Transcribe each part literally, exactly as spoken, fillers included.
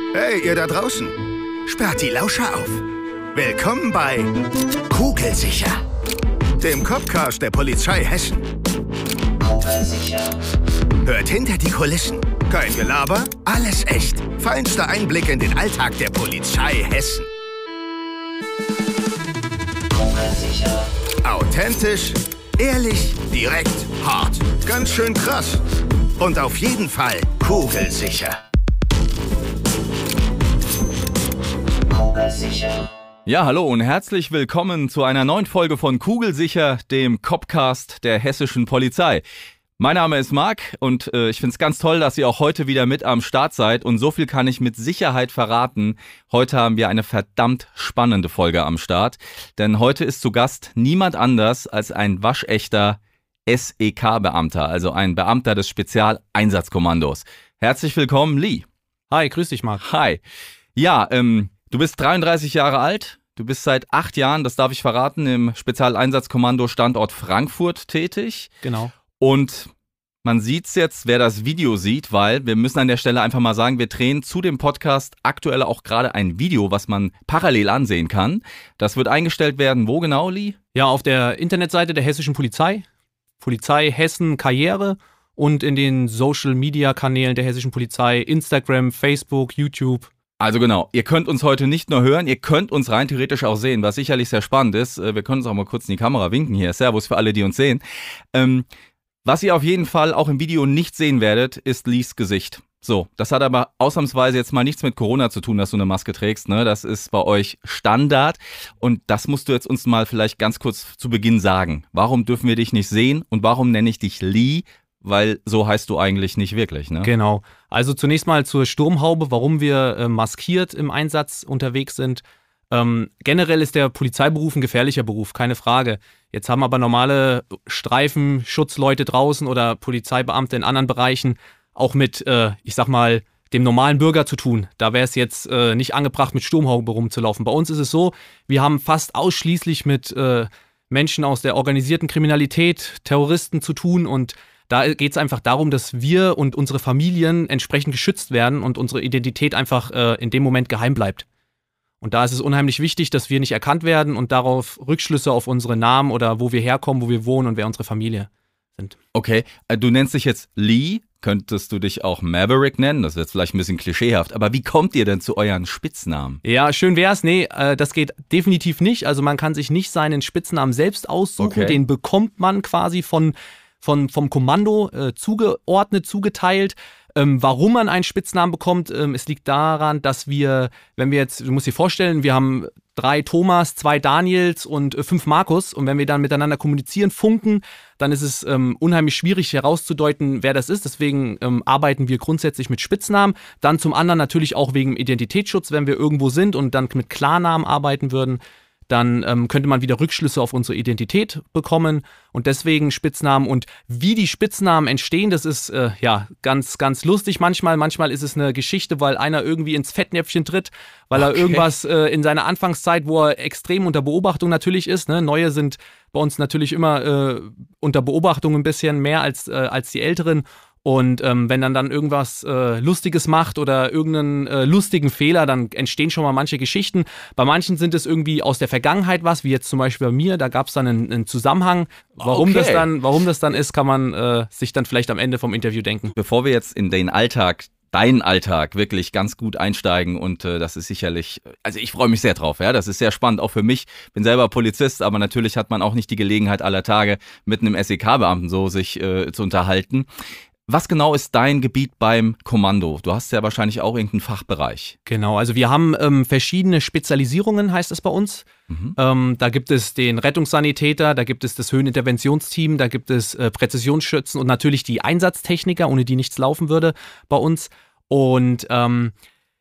Hey, ihr da draußen. Sperrt die Lauscher auf. Willkommen bei Kugelsicher, dem Copcast der Polizei Hessen. Kugelsicher. Hört hinter die Kulissen. Kein Gelaber, alles echt. Feinster Einblick in den Alltag der Polizei Hessen. Kugelsicher. Authentisch, ehrlich, direkt, hart. Ganz schön krass. Und auf jeden Fall kugelsicher. Kugelsicher. Ja, hallo und herzlich willkommen zu einer neuen Folge von Kugelsicher, dem Copcast der hessischen Polizei. Mein Name ist Marc und äh, ich finde es ganz toll, dass ihr auch heute wieder mit am Start seid. Und so viel kann ich mit Sicherheit verraten. Heute haben wir eine verdammt spannende Folge am Start. Denn heute ist zu Gast niemand anders als ein waschechter S E K-Beamter, also ein Beamter des Spezialeinsatzkommandos. Herzlich willkommen, Lee. Hi, grüß dich, Marc. Hi. Ja, ähm, du bist dreiunddreißig Jahre alt. Du bist seit acht Jahren, das darf ich verraten, im Spezialeinsatzkommando Standort Frankfurt tätig. Genau. Und man sieht's jetzt, wer das Video sieht, weil wir müssen an der Stelle einfach mal sagen, wir drehen zu dem Podcast aktuell auch gerade ein Video, was man parallel ansehen kann. Das wird eingestellt werden, wo genau, Lee? Ja, auf der Internetseite der hessischen Polizei, Polizei Hessen Karriere, und in den Social-Media-Kanälen der hessischen Polizei, Instagram, Facebook, YouTube. Also genau, ihr könnt uns heute nicht nur hören, ihr könnt uns rein theoretisch auch sehen, was sicherlich sehr spannend ist. Wir können uns auch mal kurz in die Kamera winken hier. Servus für alle, die uns sehen. Ähm, was ihr auf jeden Fall auch im Video nicht sehen werdet, ist Lees Gesicht. So, das hat aber ausnahmsweise jetzt mal nichts mit Corona zu tun, dass du eine Maske trägst, ne? Das ist bei euch Standard und das musst du jetzt uns mal vielleicht ganz kurz zu Beginn sagen. Warum dürfen wir dich nicht sehen und warum nenne ich dich Lee? Weil so heißt du eigentlich nicht wirklich, ne? Genau. Also zunächst mal zur Sturmhaube, warum wir äh, maskiert im Einsatz unterwegs sind. Ähm, generell ist der Polizeiberuf ein gefährlicher Beruf, keine Frage. Jetzt haben aber normale Streifenschutzleute draußen oder Polizeibeamte in anderen Bereichen auch mit, äh, ich sag mal, dem normalen Bürger zu tun. Da wäre es jetzt äh, nicht angebracht, mit Sturmhaube rumzulaufen. Bei uns ist es so, wir haben fast ausschließlich mit äh, Menschen aus der organisierten Kriminalität, Terroristen zu tun, und da geht es einfach darum, dass wir und unsere Familien entsprechend geschützt werden und unsere Identität einfach äh, in dem Moment geheim bleibt. Und da ist es unheimlich wichtig, dass wir nicht erkannt werden und darauf Rückschlüsse auf unsere Namen oder wo wir herkommen, wo wir wohnen und wer unsere Familie sind. Okay, du nennst dich jetzt Lee, könntest du dich auch Maverick nennen? Das ist jetzt vielleicht ein bisschen klischeehaft, aber wie kommt ihr denn zu euren Spitznamen? Ja, schön wär's. Nee, äh, das geht definitiv nicht. Also man kann sich nicht seinen Spitznamen selbst aussuchen, okay. Den bekommt man quasi von, von, vom Kommando äh, zugeordnet, zugeteilt. Ähm, warum man einen Spitznamen bekommt, ähm, es liegt daran, dass wir, wenn wir jetzt, du musst dir vorstellen, wir haben drei Thomas, zwei Daniels und äh, fünf Markus, und wenn wir dann miteinander kommunizieren, funken, dann ist es ähm, unheimlich schwierig herauszudeuten, wer das ist. Deswegen ähm, arbeiten wir grundsätzlich mit Spitznamen. Dann zum anderen natürlich auch wegen Identitätsschutz, wenn wir irgendwo sind und dann mit Klarnamen arbeiten würden, dann ähm, könnte man wieder Rückschlüsse auf unsere Identität bekommen, und deswegen Spitznamen. Und wie die Spitznamen entstehen, das ist äh, ja ganz, ganz lustig manchmal. Manchmal ist es eine Geschichte, weil einer irgendwie ins Fettnäpfchen tritt, weil okay. er irgendwas äh, in seiner Anfangszeit, wo er extrem unter Beobachtung natürlich ist, ne? Neue sind bei uns natürlich immer äh, unter Beobachtung ein bisschen mehr als, äh, als die Älteren. Und ähm, wenn dann dann irgendwas äh, Lustiges macht oder irgendeinen äh, lustigen Fehler, dann entstehen schon mal manche Geschichten. Bei manchen sind es irgendwie aus der Vergangenheit was, wie jetzt zum Beispiel bei mir, da gab es dann einen, einen Zusammenhang. Warum, okay. das dann, warum das dann ist, kann man äh, sich dann vielleicht am Ende vom Interview denken. Bevor wir jetzt in den Alltag, deinen Alltag wirklich ganz gut einsteigen, und äh, das ist sicherlich, also ich freue mich sehr drauf, ja, das ist sehr spannend, auch für mich, bin selber Polizist, aber natürlich hat man auch nicht die Gelegenheit aller Tage mit einem S E K-Beamten so sich äh, zu unterhalten. Was genau ist dein Gebiet beim Kommando? Du hast ja wahrscheinlich auch irgendeinen Fachbereich. Genau, also wir haben ähm, verschiedene Spezialisierungen, heißt es bei uns. Mhm. Ähm, da gibt es den Rettungssanitäter, da gibt es das Höheninterventionsteam, da gibt es äh, Präzisionsschützen und natürlich die Einsatztechniker, ohne die nichts laufen würde bei uns. Und ähm,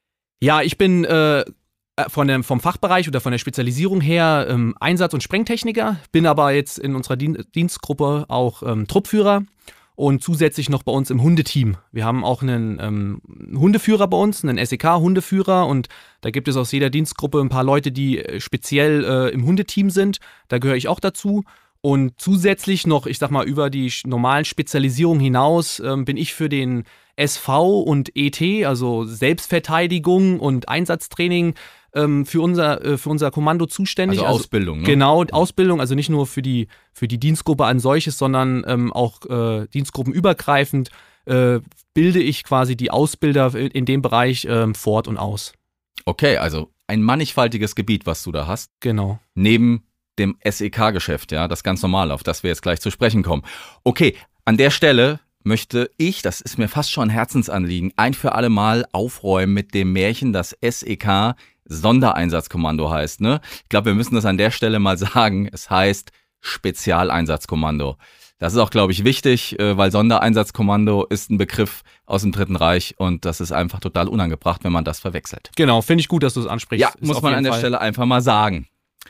ja, ich bin äh, von dem, vom Fachbereich oder von der Spezialisierung her ähm, Einsatz- und Sprengtechniker, bin aber jetzt in unserer Dien- Dienstgruppe auch ähm, Truppführer. Und zusätzlich noch bei uns im Hundeteam. Wir haben auch einen ähm, Hundeführer bei uns, einen S E K-Hundeführer, und da gibt es aus jeder Dienstgruppe ein paar Leute, die speziell äh, im Hundeteam sind. Da gehöre ich auch dazu. Und zusätzlich noch, ich sag mal, über die normalen Spezialisierungen hinaus ähm, bin ich für den S V und E T, also Selbstverteidigung und Einsatztraining, ähm, für, unser, äh, für unser Kommando zuständig. Also Ausbildung, ne? Genau, Ausbildung, also nicht nur für die, für die Dienstgruppe an solches, sondern ähm, auch äh, dienstgruppenübergreifend äh, bilde ich quasi die Ausbilder in dem Bereich ähm, fort und aus. Okay, also ein mannigfaltiges Gebiet, was du da hast. Genau. Neben dem S E K-Geschäft, ja, das ganz normal, auf das wir jetzt gleich zu sprechen kommen. Okay, an der Stelle möchte ich, das ist mir fast schon ein Herzensanliegen, ein für alle Mal aufräumen mit dem Märchen, das S E K Sondereinsatzkommando heißt, ne? Ich glaube, wir müssen das an der Stelle mal sagen, es heißt Spezialeinsatzkommando. Das ist auch, glaube ich, wichtig, weil Sondereinsatzkommando ist ein Begriff aus dem Dritten Reich und das ist einfach total unangebracht, wenn man das verwechselt. Genau, finde ich gut, dass du es ansprichst. Ja, muss man an der Stelle einfach mal sagen.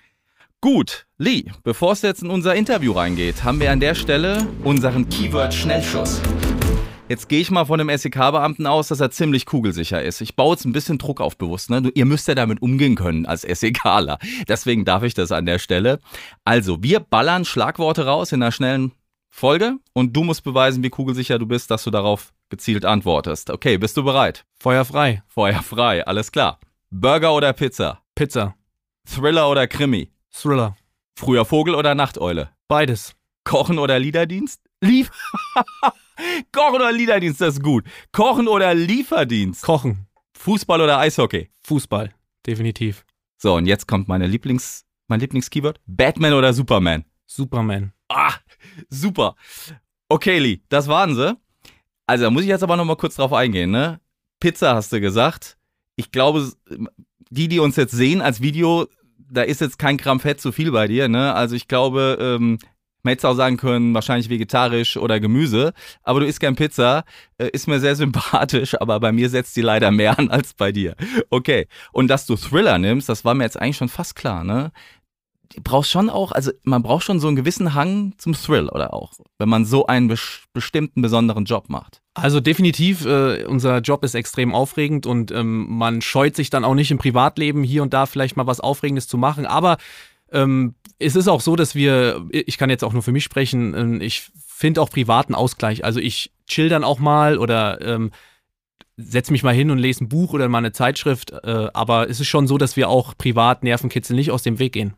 Gut, Lee, bevor es jetzt in unser Interview reingeht, haben wir an der Stelle unseren Keyword-Schnellschuss. Jetzt gehe ich mal von dem S E K-Beamten aus, dass er ziemlich kugelsicher ist. Ich baue jetzt ein bisschen Druck auf bewusst. Ne? Ihr müsst ja damit umgehen können als SEKler. Deswegen darf ich das an der Stelle. Also, wir ballern Schlagworte raus in einer schnellen Folge und du musst beweisen, wie kugelsicher du bist, dass du darauf gezielt antwortest. Okay, bist du bereit? Feuer frei. Feuer frei, alles klar. Burger oder Pizza? Pizza. Thriller oder Krimi? Thriller. Früher Vogel oder Nachteule? Beides. Kochen oder Liederdienst? Lief. Kochen oder Liederdienst, das ist gut. Kochen oder Lieferdienst? Kochen. Fußball oder Eishockey? Fußball, definitiv. So, und jetzt kommt meine Lieblings, mein Lieblingskeyword. Batman oder Superman? Superman. Ah, super. Okay, Lee, das waren sie. Also, da muss ich jetzt aber noch mal kurz drauf eingehen, ne? Pizza hast du gesagt. Ich glaube, die, die uns jetzt sehen als Video, da ist jetzt kein Gramm Fett zu viel bei dir, ne? Also ich glaube, ähm, man hätte es auch sagen können, wahrscheinlich vegetarisch oder Gemüse, aber du isst gern Pizza, äh, ist mir sehr sympathisch, aber bei mir setzt die leider mehr an als bei dir. Okay, und dass du Thriller nimmst, das war mir jetzt eigentlich schon fast klar, ne? Du brauchst schon auch, also man braucht schon so einen gewissen Hang zum Thrill, oder auch, wenn man so einen bes- bestimmten besonderen Job macht. Also definitiv, äh, unser Job ist extrem aufregend und ähm, man scheut sich dann auch nicht im Privatleben hier und da vielleicht mal was Aufregendes zu machen, aber ähm, es ist auch so, dass wir, ich kann jetzt auch nur für mich sprechen, ähm, ich finde auch privaten Ausgleich, also ich chill dann auch mal oder ähm, setze mich mal hin und lese ein Buch oder mal eine Zeitschrift, äh, aber es ist schon so, dass wir auch privat Nervenkitzel nicht aus dem Weg gehen.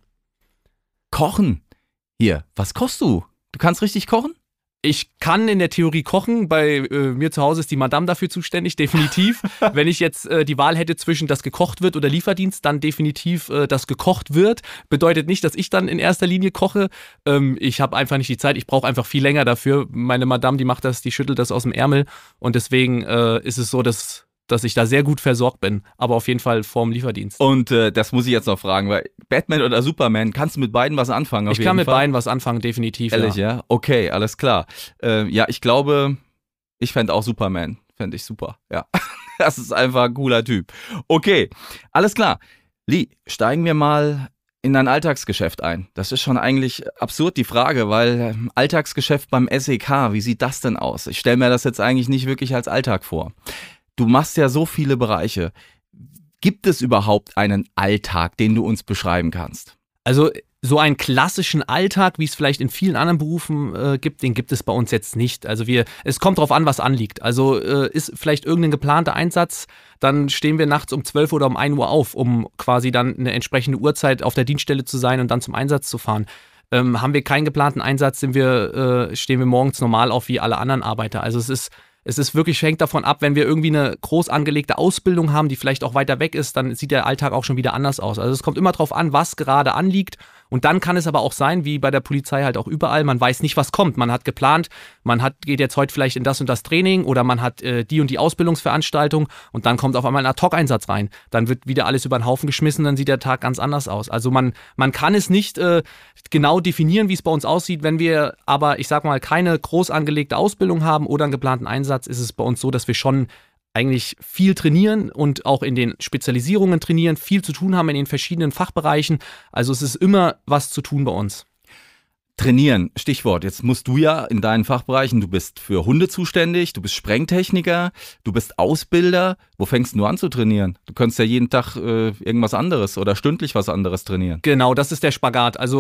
Kochen. Hier, was kochst du? Du kannst richtig kochen? Ich kann in der Theorie kochen. Bei äh, mir zu Hause ist die Madame dafür zuständig, definitiv. Wenn ich jetzt äh, die Wahl hätte zwischen das gekocht wird oder Lieferdienst, dann definitiv äh, das gekocht wird. Bedeutet nicht, dass ich dann in erster Linie koche. Ähm, ich habe einfach nicht die Zeit. Ich brauche einfach viel länger dafür. Meine Madame, die macht das, die schüttelt das aus dem Ärmel. Und deswegen äh, ist es so, dass dass ich da sehr gut versorgt bin, aber auf jeden Fall vorm Lieferdienst. Und äh, das muss ich jetzt noch fragen, weil Batman oder Superman, kannst du mit beiden was anfangen? Auf ich jeden kann mit Fall? beiden was anfangen, definitiv. Ehrlich, ja? ja? Okay, alles klar. Äh, ja, ich glaube, ich fände auch Superman, fände ich super, ja. Das ist einfach ein cooler Typ. Okay, alles klar. Lee, steigen wir mal in dein Alltagsgeschäft ein. Das ist schon eigentlich absurd, die Frage, weil Alltagsgeschäft beim S E K, wie sieht das denn aus? Ich stelle mir das jetzt eigentlich nicht wirklich als Alltag vor. Du machst ja so viele Bereiche. Gibt es überhaupt einen Alltag, den du uns beschreiben kannst? Also so einen klassischen Alltag, wie es vielleicht in vielen anderen Berufen äh, gibt, den gibt es bei uns jetzt nicht. Also wir, es kommt drauf an, was anliegt. Also äh, ist vielleicht irgendein geplanter Einsatz, dann stehen wir nachts um zwölf oder um ein Uhr auf, um quasi dann eine entsprechende Uhrzeit auf der Dienststelle zu sein und dann zum Einsatz zu fahren. Ähm, haben wir keinen geplanten Einsatz, sind wir, äh, stehen wir morgens normal auf wie alle anderen Arbeiter. Also es ist Es ist wirklich, hängt davon ab, wenn wir irgendwie eine groß angelegte Ausbildung haben, die vielleicht auch weiter weg ist, dann sieht der Alltag auch schon wieder anders aus. Also es kommt immer drauf an, was gerade anliegt. Und dann kann es aber auch sein, wie bei der Polizei halt auch überall, man weiß nicht, was kommt. Man hat geplant, man hat, geht jetzt heute vielleicht in das und das Training oder man hat äh, die und die Ausbildungsveranstaltung und dann kommt auf einmal ein Ad-Hoc-Einsatz rein. Dann wird wieder alles über den Haufen geschmissen, dann sieht der Tag ganz anders aus. Also man, man kann es nicht äh, genau definieren, wie es bei uns aussieht. Wenn wir aber, ich sag mal, keine groß angelegte Ausbildung haben oder einen geplanten Einsatz, ist es bei uns so, dass wir schon eigentlich viel trainieren und auch in den Spezialisierungen trainieren, viel zu tun haben in den verschiedenen Fachbereichen. Also es ist immer was zu tun bei uns. Trainieren, Stichwort. Jetzt musst du ja in deinen Fachbereichen, du bist für Hunde zuständig, du bist Sprengtechniker, du bist Ausbilder. Wo fängst du an zu trainieren? Du könntest ja jeden Tag äh, irgendwas anderes oder stündlich was anderes trainieren. Genau, das ist der Spagat. Also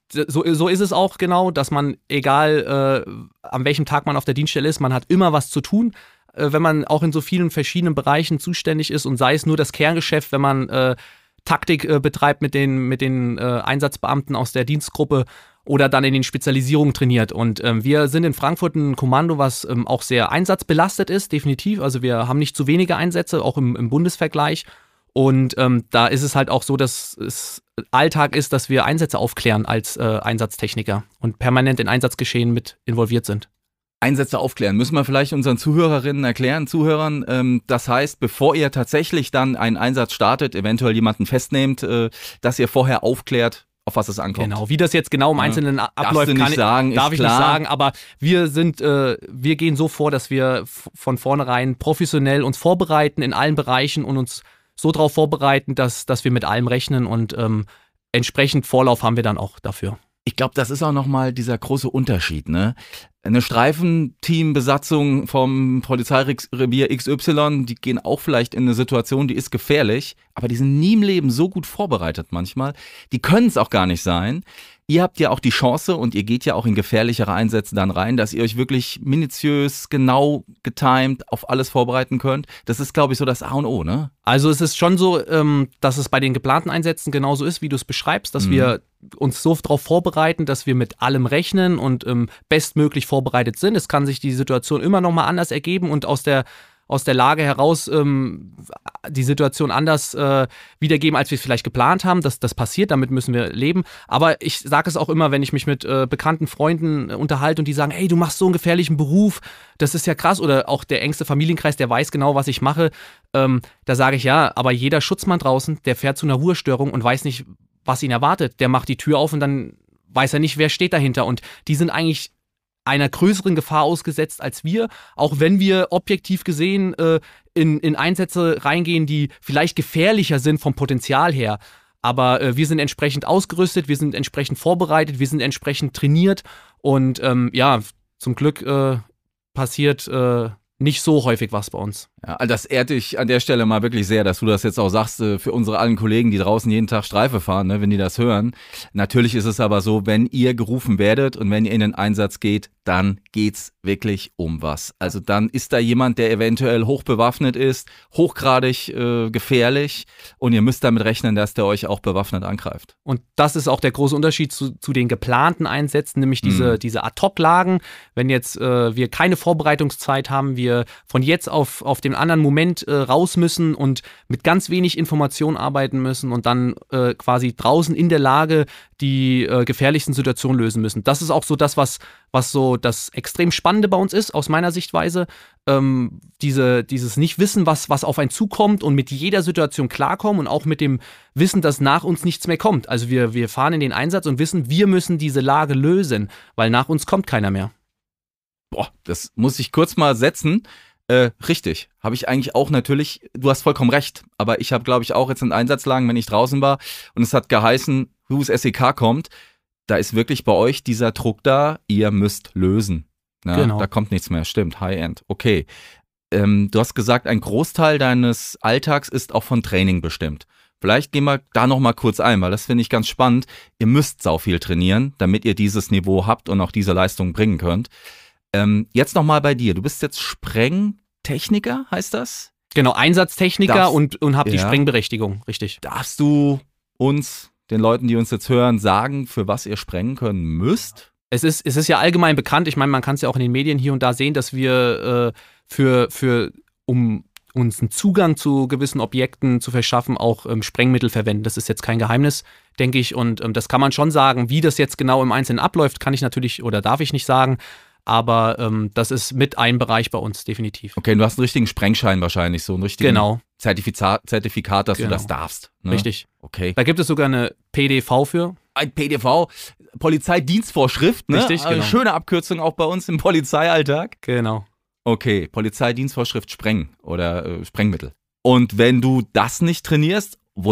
so, so ist es auch genau, dass man, egal äh, an welchem Tag man auf der Dienststelle ist, man hat immer was zu tun, äh, wenn man auch in so vielen verschiedenen Bereichen zuständig ist und sei es nur das Kerngeschäft, wenn man äh, Taktik äh, betreibt mit den, mit den äh, Einsatzbeamten aus der Dienstgruppe oder dann in den Spezialisierungen trainiert. Und ähm, wir sind in Frankfurt ein Kommando, was ähm, auch sehr einsatzbelastet ist, definitiv. Also wir haben nicht zu wenige Einsätze, auch im, im Bundesvergleich. Und ähm, da ist es halt auch so, dass es Alltag ist, dass wir Einsätze aufklären als äh, Einsatztechniker und permanent in Einsatzgeschehen mit involviert sind. Einsätze aufklären. Müssen wir vielleicht unseren Zuhörerinnen erklären, Zuhörern. Ähm, das heißt, bevor ihr tatsächlich dann einen Einsatz startet, eventuell jemanden festnehmt, äh, dass ihr vorher aufklärt, auf was es ankommt. Genau, wie das jetzt genau im Einzelnen ja. abläuft, Darfst du nicht sagen, ich, darf ist ich klar. nicht sagen, aber wir sind, äh, wir gehen so vor, dass wir f- von vornherein professionell uns vorbereiten in allen Bereichen und uns so darauf vorbereiten, dass, dass wir mit allem rechnen und ähm, entsprechend Vorlauf haben wir dann auch dafür. Ich glaube, das ist auch nochmal dieser große Unterschied, ne? Eine Streifenteambesatzung vom Polizeirevier X Y, die gehen auch vielleicht in eine Situation, die ist gefährlich, aber die sind nie im Leben so gut vorbereitet manchmal. Die können es auch gar nicht sein. Ihr habt ja auch die Chance und ihr geht ja auch in gefährlichere Einsätze dann rein, dass ihr euch wirklich minutiös, genau getimed auf alles vorbereiten könnt. Das ist, glaube ich, so das A und O, ne? Also es ist schon so, ähm, dass es bei den geplanten Einsätzen genauso ist, wie du es beschreibst, dass mhm. wir uns so darauf vorbereiten, dass wir mit allem rechnen und ähm, bestmöglich vorbereitet sind. Es kann sich die Situation immer noch mal anders ergeben und aus der aus der Lage heraus ähm, die Situation anders äh, wiedergeben, als wir es vielleicht geplant haben. Das, das passiert, damit müssen wir leben. Aber ich sage es auch immer, wenn ich mich mit äh, bekannten Freunden äh, unterhalte und die sagen, hey, du machst so einen gefährlichen Beruf, das ist ja krass. Oder auch der engste Familienkreis, der weiß genau, was ich mache. Ähm, da sage ich, ja, aber jeder Schutzmann draußen, der fährt zu einer Ruhestörung und weiß nicht, was ihn erwartet. Der macht die Tür auf und dann weiß er nicht, wer steht dahinter. Und die sind eigentlich einer größeren Gefahr ausgesetzt als wir, auch wenn wir objektiv gesehen äh, in, in Einsätze reingehen, die vielleicht gefährlicher sind vom Potenzial her. Aber äh, wir sind entsprechend ausgerüstet, wir sind entsprechend vorbereitet, wir sind entsprechend trainiert und ähm, ja, zum Glück äh, passiert äh, nicht so häufig was bei uns. Ja, das ehrt dich an der Stelle mal wirklich sehr, dass du das jetzt auch sagst für unsere allen Kollegen, die draußen jeden Tag Streife fahren, ne, wenn die das hören. Natürlich ist es aber so, wenn ihr gerufen werdet und wenn ihr in den Einsatz geht, dann geht's wirklich um was. Also dann ist da jemand, der eventuell hochbewaffnet ist, hochgradig äh, gefährlich und ihr müsst damit rechnen, dass der euch auch bewaffnet angreift. Und das ist auch der große Unterschied zu, zu den geplanten Einsätzen, nämlich diese, mhm. diese Ad-Hoc-Lagen. Wenn jetzt äh, wir keine Vorbereitungszeit haben, wir von jetzt auf, auf den anderen Moment äh, raus müssen und mit ganz wenig Information arbeiten müssen und dann äh, quasi draußen in der Lage die äh, gefährlichsten Situationen lösen müssen. Das ist auch so das, was, was so das extrem Spannende bei uns ist, aus meiner Sichtweise. Ähm, diese, dieses Nicht-Wissen, was, was auf einen zukommt und mit jeder Situation klarkommen und auch mit dem Wissen, dass nach uns nichts mehr kommt. Also wir, wir fahren in den Einsatz und wissen, wir müssen diese Lage lösen, weil nach uns kommt keiner mehr. Boah, das muss ich kurz mal setzen. Äh, richtig, habe ich eigentlich auch natürlich, du hast vollkommen recht, aber ich habe, glaube ich, auch jetzt in Einsatzlagen, wenn ich draußen war und es hat geheißen, Who's S E K kommt, da ist wirklich bei euch dieser Druck da, ihr müsst lösen. Ja, genau. Da kommt nichts mehr, stimmt, High-End, okay. Ähm, du hast gesagt, ein Großteil deines Alltags ist auch von Training bestimmt. Vielleicht gehen wir da nochmal kurz ein, weil das finde ich ganz spannend. Ihr müsst sau viel trainieren, damit ihr dieses Niveau habt und auch diese Leistung bringen könnt. Ähm, jetzt nochmal bei dir. Du bist jetzt Sprengtechniker, heißt das? Genau, Einsatztechniker Darfst, und, und hab ja. die Sprengberechtigung, richtig. Darfst du uns, den Leuten, die uns jetzt hören, sagen, für was ihr sprengen können müsst? Es ist, es ist ja allgemein bekannt, ich meine, man kann es ja auch in den Medien hier und da sehen, dass wir äh, für, für, um uns einen Zugang zu gewissen Objekten zu verschaffen, auch ähm, Sprengmittel verwenden. Das ist jetzt kein Geheimnis, denke ich. Und ähm, das kann man schon sagen. Wie das jetzt genau im Einzelnen abläuft, kann ich natürlich oder darf ich nicht sagen. Aber ähm, das ist mit ein Bereich bei uns, definitiv. Okay, du hast einen richtigen Sprengschein wahrscheinlich, so einen richtigen genau. Zertifikat, Zertifikat, dass genau. du das darfst. Ne? Richtig. Okay. Da gibt es sogar eine P D V für. Ein P D V, Polizeidienstvorschrift, ne? Richtig, genau. Schöne Abkürzung auch bei uns im Polizeialltag. Genau. Okay, Polizeidienstvorschrift Spreng oder äh, Sprengmittel. Und wenn du das nicht trainierst, wohl,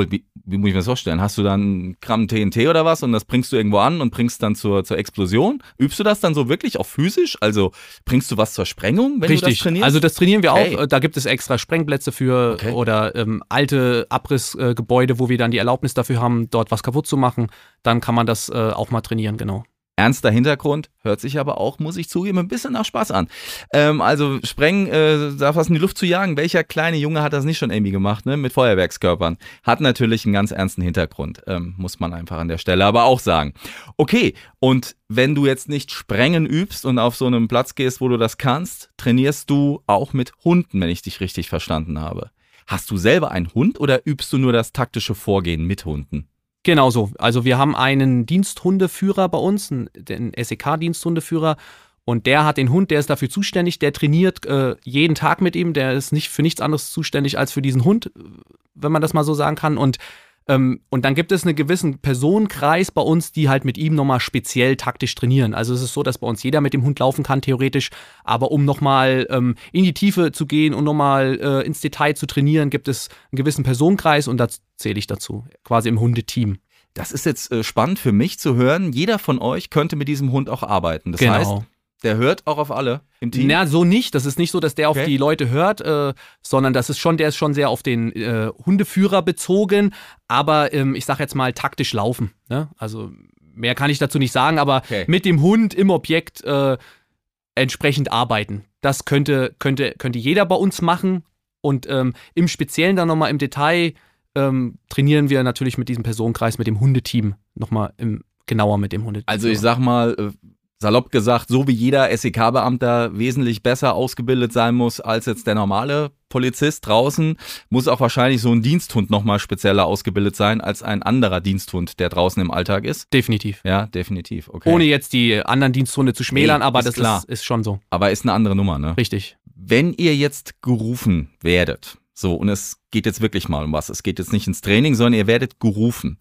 wie muss ich mir das vorstellen? Hast du dann ein Gramm T N T oder was und das bringst du irgendwo an und bringst dann zur, zur Explosion? Übst du das dann so wirklich auch physisch? Also bringst du was zur Sprengung, wenn Richtig. du das trainierst? Also das trainieren wir okay. auch. Da gibt es extra Sprengplätze für okay. oder ähm, alte Abrissgebäude, äh, wo wir dann die Erlaubnis dafür haben, dort was kaputt zu machen. Dann kann man das äh, auch mal trainieren, genau. Ernster Hintergrund, hört sich aber auch, muss ich zugeben, ein bisschen nach Spaß an. Ähm, also Sprengen, äh, da was in die Luft zu jagen, welcher kleine Junge hat das nicht schon irgendwie gemacht, ne? Mit Feuerwerkskörpern. Hat natürlich einen ganz ernsten Hintergrund, ähm, muss man einfach an der Stelle aber auch sagen. Okay, und wenn du jetzt nicht Sprengen übst und auf so einem Platz gehst, wo du das kannst, trainierst du auch mit Hunden, wenn ich dich richtig verstanden habe. Hast du selber einen Hund oder übst du nur das taktische Vorgehen mit Hunden? Genau so. Also wir haben einen Diensthundeführer bei uns, den S E K-Diensthundeführer, und der hat den Hund, der ist dafür zuständig, der trainiert äh, jeden Tag mit ihm, der ist nicht für nichts anderes zuständig als für diesen Hund, wenn man das mal so sagen kann. Und, ähm, und dann gibt es einen gewissen Personenkreis bei uns, die halt mit ihm nochmal speziell taktisch trainieren. Also es ist so, dass bei uns jeder mit dem Hund laufen kann, theoretisch, aber um nochmal ähm, in die Tiefe zu gehen und nochmal äh, ins Detail zu trainieren, gibt es einen gewissen Personenkreis und da zähle ich dazu, quasi im Hundeteam. Das ist jetzt äh, spannend für mich zu hören. Jeder von euch könnte mit diesem Hund auch arbeiten. Das genau. heißt, der hört auch auf alle im Team? Na, so nicht. Das ist nicht so, dass der okay. auf die Leute hört, äh, sondern das ist schon, der ist schon sehr auf den äh, Hundeführer bezogen, aber ähm, ich sag jetzt mal taktisch laufen. Ne? Also mehr kann ich dazu nicht sagen, aber okay. mit dem Hund im Objekt äh, entsprechend arbeiten. Das könnte, könnte, könnte jeder bei uns machen und ähm, im Speziellen dann nochmal im Detail ähm, trainieren wir natürlich mit diesem Personenkreis, mit dem Hundeteam nochmal im, genauer mit dem Hundeteam. Also ich sag mal, äh, salopp gesagt, so wie jeder S E K-Beamter wesentlich besser ausgebildet sein muss als jetzt der normale Polizist draußen, muss auch wahrscheinlich so ein Diensthund nochmal spezieller ausgebildet sein als ein anderer Diensthund, der draußen im Alltag ist. Definitiv. Ja, definitiv. Okay. Ohne jetzt die anderen Diensthunde zu schmälern, nee, aber ist das klar. Ist, ist schon so. Aber ist eine andere Nummer, ne? Richtig. Wenn ihr jetzt gerufen werdet, so, und es geht jetzt wirklich mal um was, es geht jetzt nicht ins Training, sondern ihr werdet gerufen.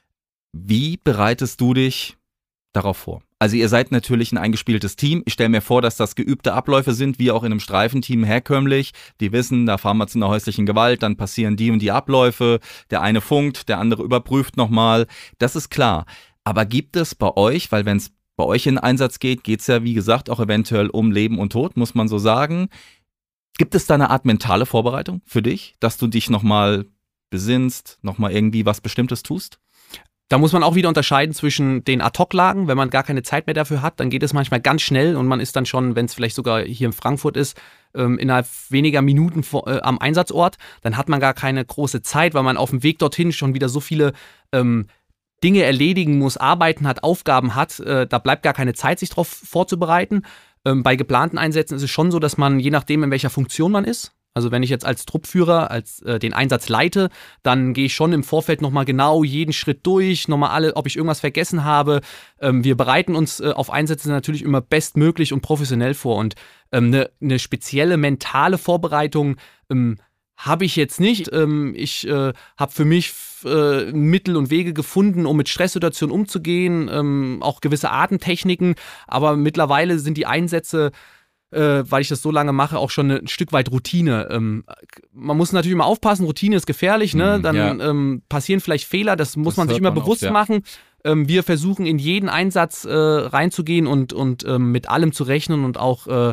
Wie bereitest du dich darauf vor? Also ihr seid natürlich ein eingespieltes Team. Ich stelle mir vor, dass das geübte Abläufe sind, wie auch in einem Streifenteam herkömmlich. Die wissen, da fahren wir zu einer häuslichen Gewalt, dann passieren die und die Abläufe. Der eine funkt, der andere überprüft nochmal. Das ist klar. Aber gibt es bei euch, weil wenn es bei euch in den Einsatz geht, geht es ja wie gesagt auch eventuell um Leben und Tod, muss man so sagen. Gibt es da eine Art mentale Vorbereitung für dich, dass du dich nochmal besinnst, nochmal irgendwie was Bestimmtes tust? Da muss man auch wieder unterscheiden zwischen den Ad-Hoc-Lagen. Wenn man gar keine Zeit mehr dafür hat, dann geht es manchmal ganz schnell und man ist dann schon, wenn es vielleicht sogar hier in Frankfurt ist, ähm, innerhalb weniger Minuten vor, äh, am Einsatzort. Dann hat man gar keine große Zeit, weil man auf dem Weg dorthin schon wieder so viele ähm, Dinge erledigen muss, Arbeiten hat, Aufgaben hat. Äh, da bleibt gar keine Zeit, sich darauf vorzubereiten. Ähm, bei geplanten Einsätzen ist es schon so, dass man, je nachdem, in welcher Funktion man ist, also wenn ich jetzt als Truppführer als äh, den Einsatz leite, dann gehe ich schon im Vorfeld nochmal genau jeden Schritt durch, nochmal alle, ob ich irgendwas vergessen habe. Ähm, wir bereiten uns äh, auf Einsätze natürlich immer bestmöglich und professionell vor. Und ähm, eine, eine spezielle mentale Vorbereitung ähm, habe ich jetzt nicht. Ähm, ich äh, habe für mich äh, Mittel und Wege gefunden, um mit Stresssituationen umzugehen, ähm, auch gewisse Atemtechniken. Aber mittlerweile sind die Einsätze, Äh, weil ich das so lange mache, auch schon ein Stück weit Routine. Ähm, man muss natürlich immer aufpassen, Routine ist gefährlich, ne? Dann ja. ähm, passieren vielleicht Fehler, das muss das man sich immer man bewusst oft, ja. machen. Ähm, wir versuchen in jeden Einsatz äh, reinzugehen und, und ähm, mit allem zu rechnen und auch äh,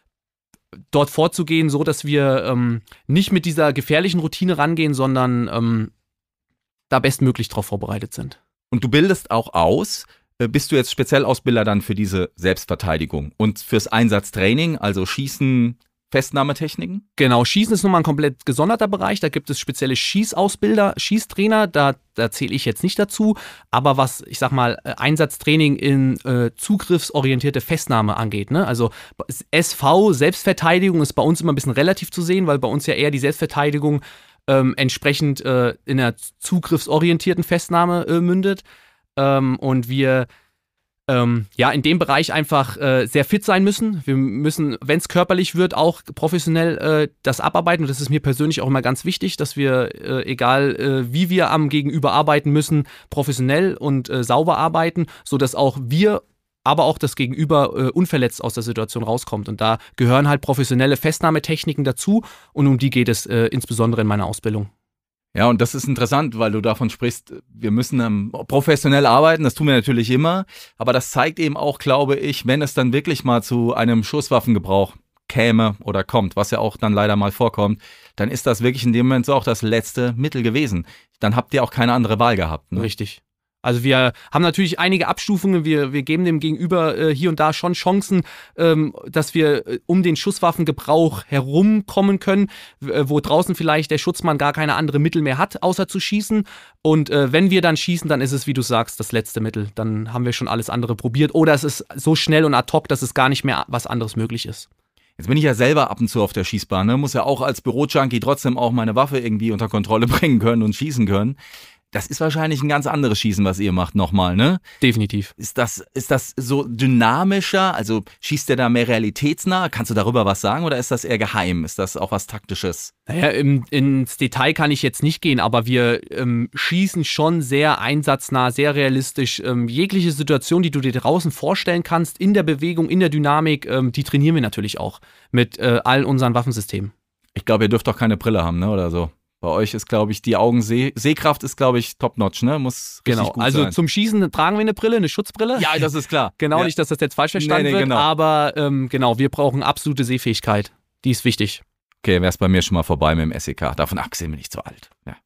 dort vorzugehen, so dass wir ähm, nicht mit dieser gefährlichen Routine rangehen, sondern ähm, da bestmöglich drauf vorbereitet sind. Und du bildest auch aus. Bist du jetzt Spezialausbilder dann für diese Selbstverteidigung und fürs Einsatztraining, also Schießen, Festnahmetechniken? Genau, Schießen ist nochmal ein komplett gesonderter Bereich. Da gibt es spezielle Schießausbilder, Schießtrainer, da, da zähle ich jetzt nicht dazu. Aber was, ich sag mal, Einsatztraining in äh, zugriffsorientierte Festnahme angeht, ne? Also S V, Selbstverteidigung, ist bei uns immer ein bisschen relativ zu sehen, weil bei uns ja eher die Selbstverteidigung ähm, entsprechend äh, in einer zugriffsorientierten Festnahme äh, mündet. Ähm, und wir ähm, ja in dem Bereich einfach äh, sehr fit sein müssen. Wir müssen, wenn es körperlich wird, auch professionell äh, das abarbeiten. Und das ist mir persönlich auch immer ganz wichtig, dass wir, äh, egal äh, wie wir am Gegenüber arbeiten müssen, professionell und äh, sauber arbeiten, sodass auch wir, aber auch das Gegenüber äh, unverletzt aus der Situation rauskommt. Und da gehören halt professionelle Festnahmetechniken dazu und um die geht es äh, insbesondere in meiner Ausbildung. Ja, und das ist interessant, weil du davon sprichst, wir müssen ähm, professionell arbeiten, das tun wir natürlich immer, aber das zeigt eben auch, glaube ich, wenn es dann wirklich mal zu einem Schusswaffengebrauch käme oder kommt, was ja auch dann leider mal vorkommt, dann ist das wirklich in dem Moment so auch das letzte Mittel gewesen. Dann habt ihr auch keine andere Wahl gehabt. Ne? Richtig. Also wir haben natürlich einige Abstufungen, wir, wir geben dem Gegenüber äh, hier und da schon Chancen, ähm, dass wir äh, um den Schusswaffengebrauch herumkommen können, äh, wo draußen vielleicht der Schutzmann gar keine andere Mittel mehr hat, außer zu schießen. Und äh, wenn wir dann schießen, dann ist es, wie du sagst, das letzte Mittel. Dann haben wir schon alles andere probiert. Oder es ist so schnell und ad hoc, dass es gar nicht mehr was anderes möglich ist. Jetzt bin ich ja selber ab und zu auf der Schießbahn, ne? Muss ja auch als Bürojunkie trotzdem auch meine Waffe irgendwie unter Kontrolle bringen können und schießen können. Das ist wahrscheinlich ein ganz anderes Schießen, was ihr macht nochmal, ne? Definitiv. Ist das, ist das so dynamischer? Also schießt der da mehr realitätsnah? Kannst du darüber was sagen oder ist das eher geheim? Ist das auch was Taktisches? Naja, im, ins Detail kann ich jetzt nicht gehen, aber wir ähm, schießen schon sehr einsatznah, sehr realistisch. Ähm, jegliche Situation, die du dir draußen vorstellen kannst, in der Bewegung, in der Dynamik, ähm, die trainieren wir natürlich auch mit äh, all unseren Waffensystemen. Ich glaube, ihr dürft doch keine Brille haben, ne? Oder so. Bei euch ist, glaube ich, die Augenseh- Sehkraft ist, glaube ich, top-notch, ne? Muss richtig genau. gut Also sein. Zum Schießen tragen wir eine Brille, eine Schutzbrille. Ja, das ist klar. Genau, ja. nicht, dass das jetzt falsch verstanden nee, nee, wird, genau. aber ähm, genau, wir brauchen absolute Sehfähigkeit. Die ist wichtig. Okay, wär's bei mir schon mal vorbei mit dem S E K. Davon abgesehen bin ich zu alt. Ja.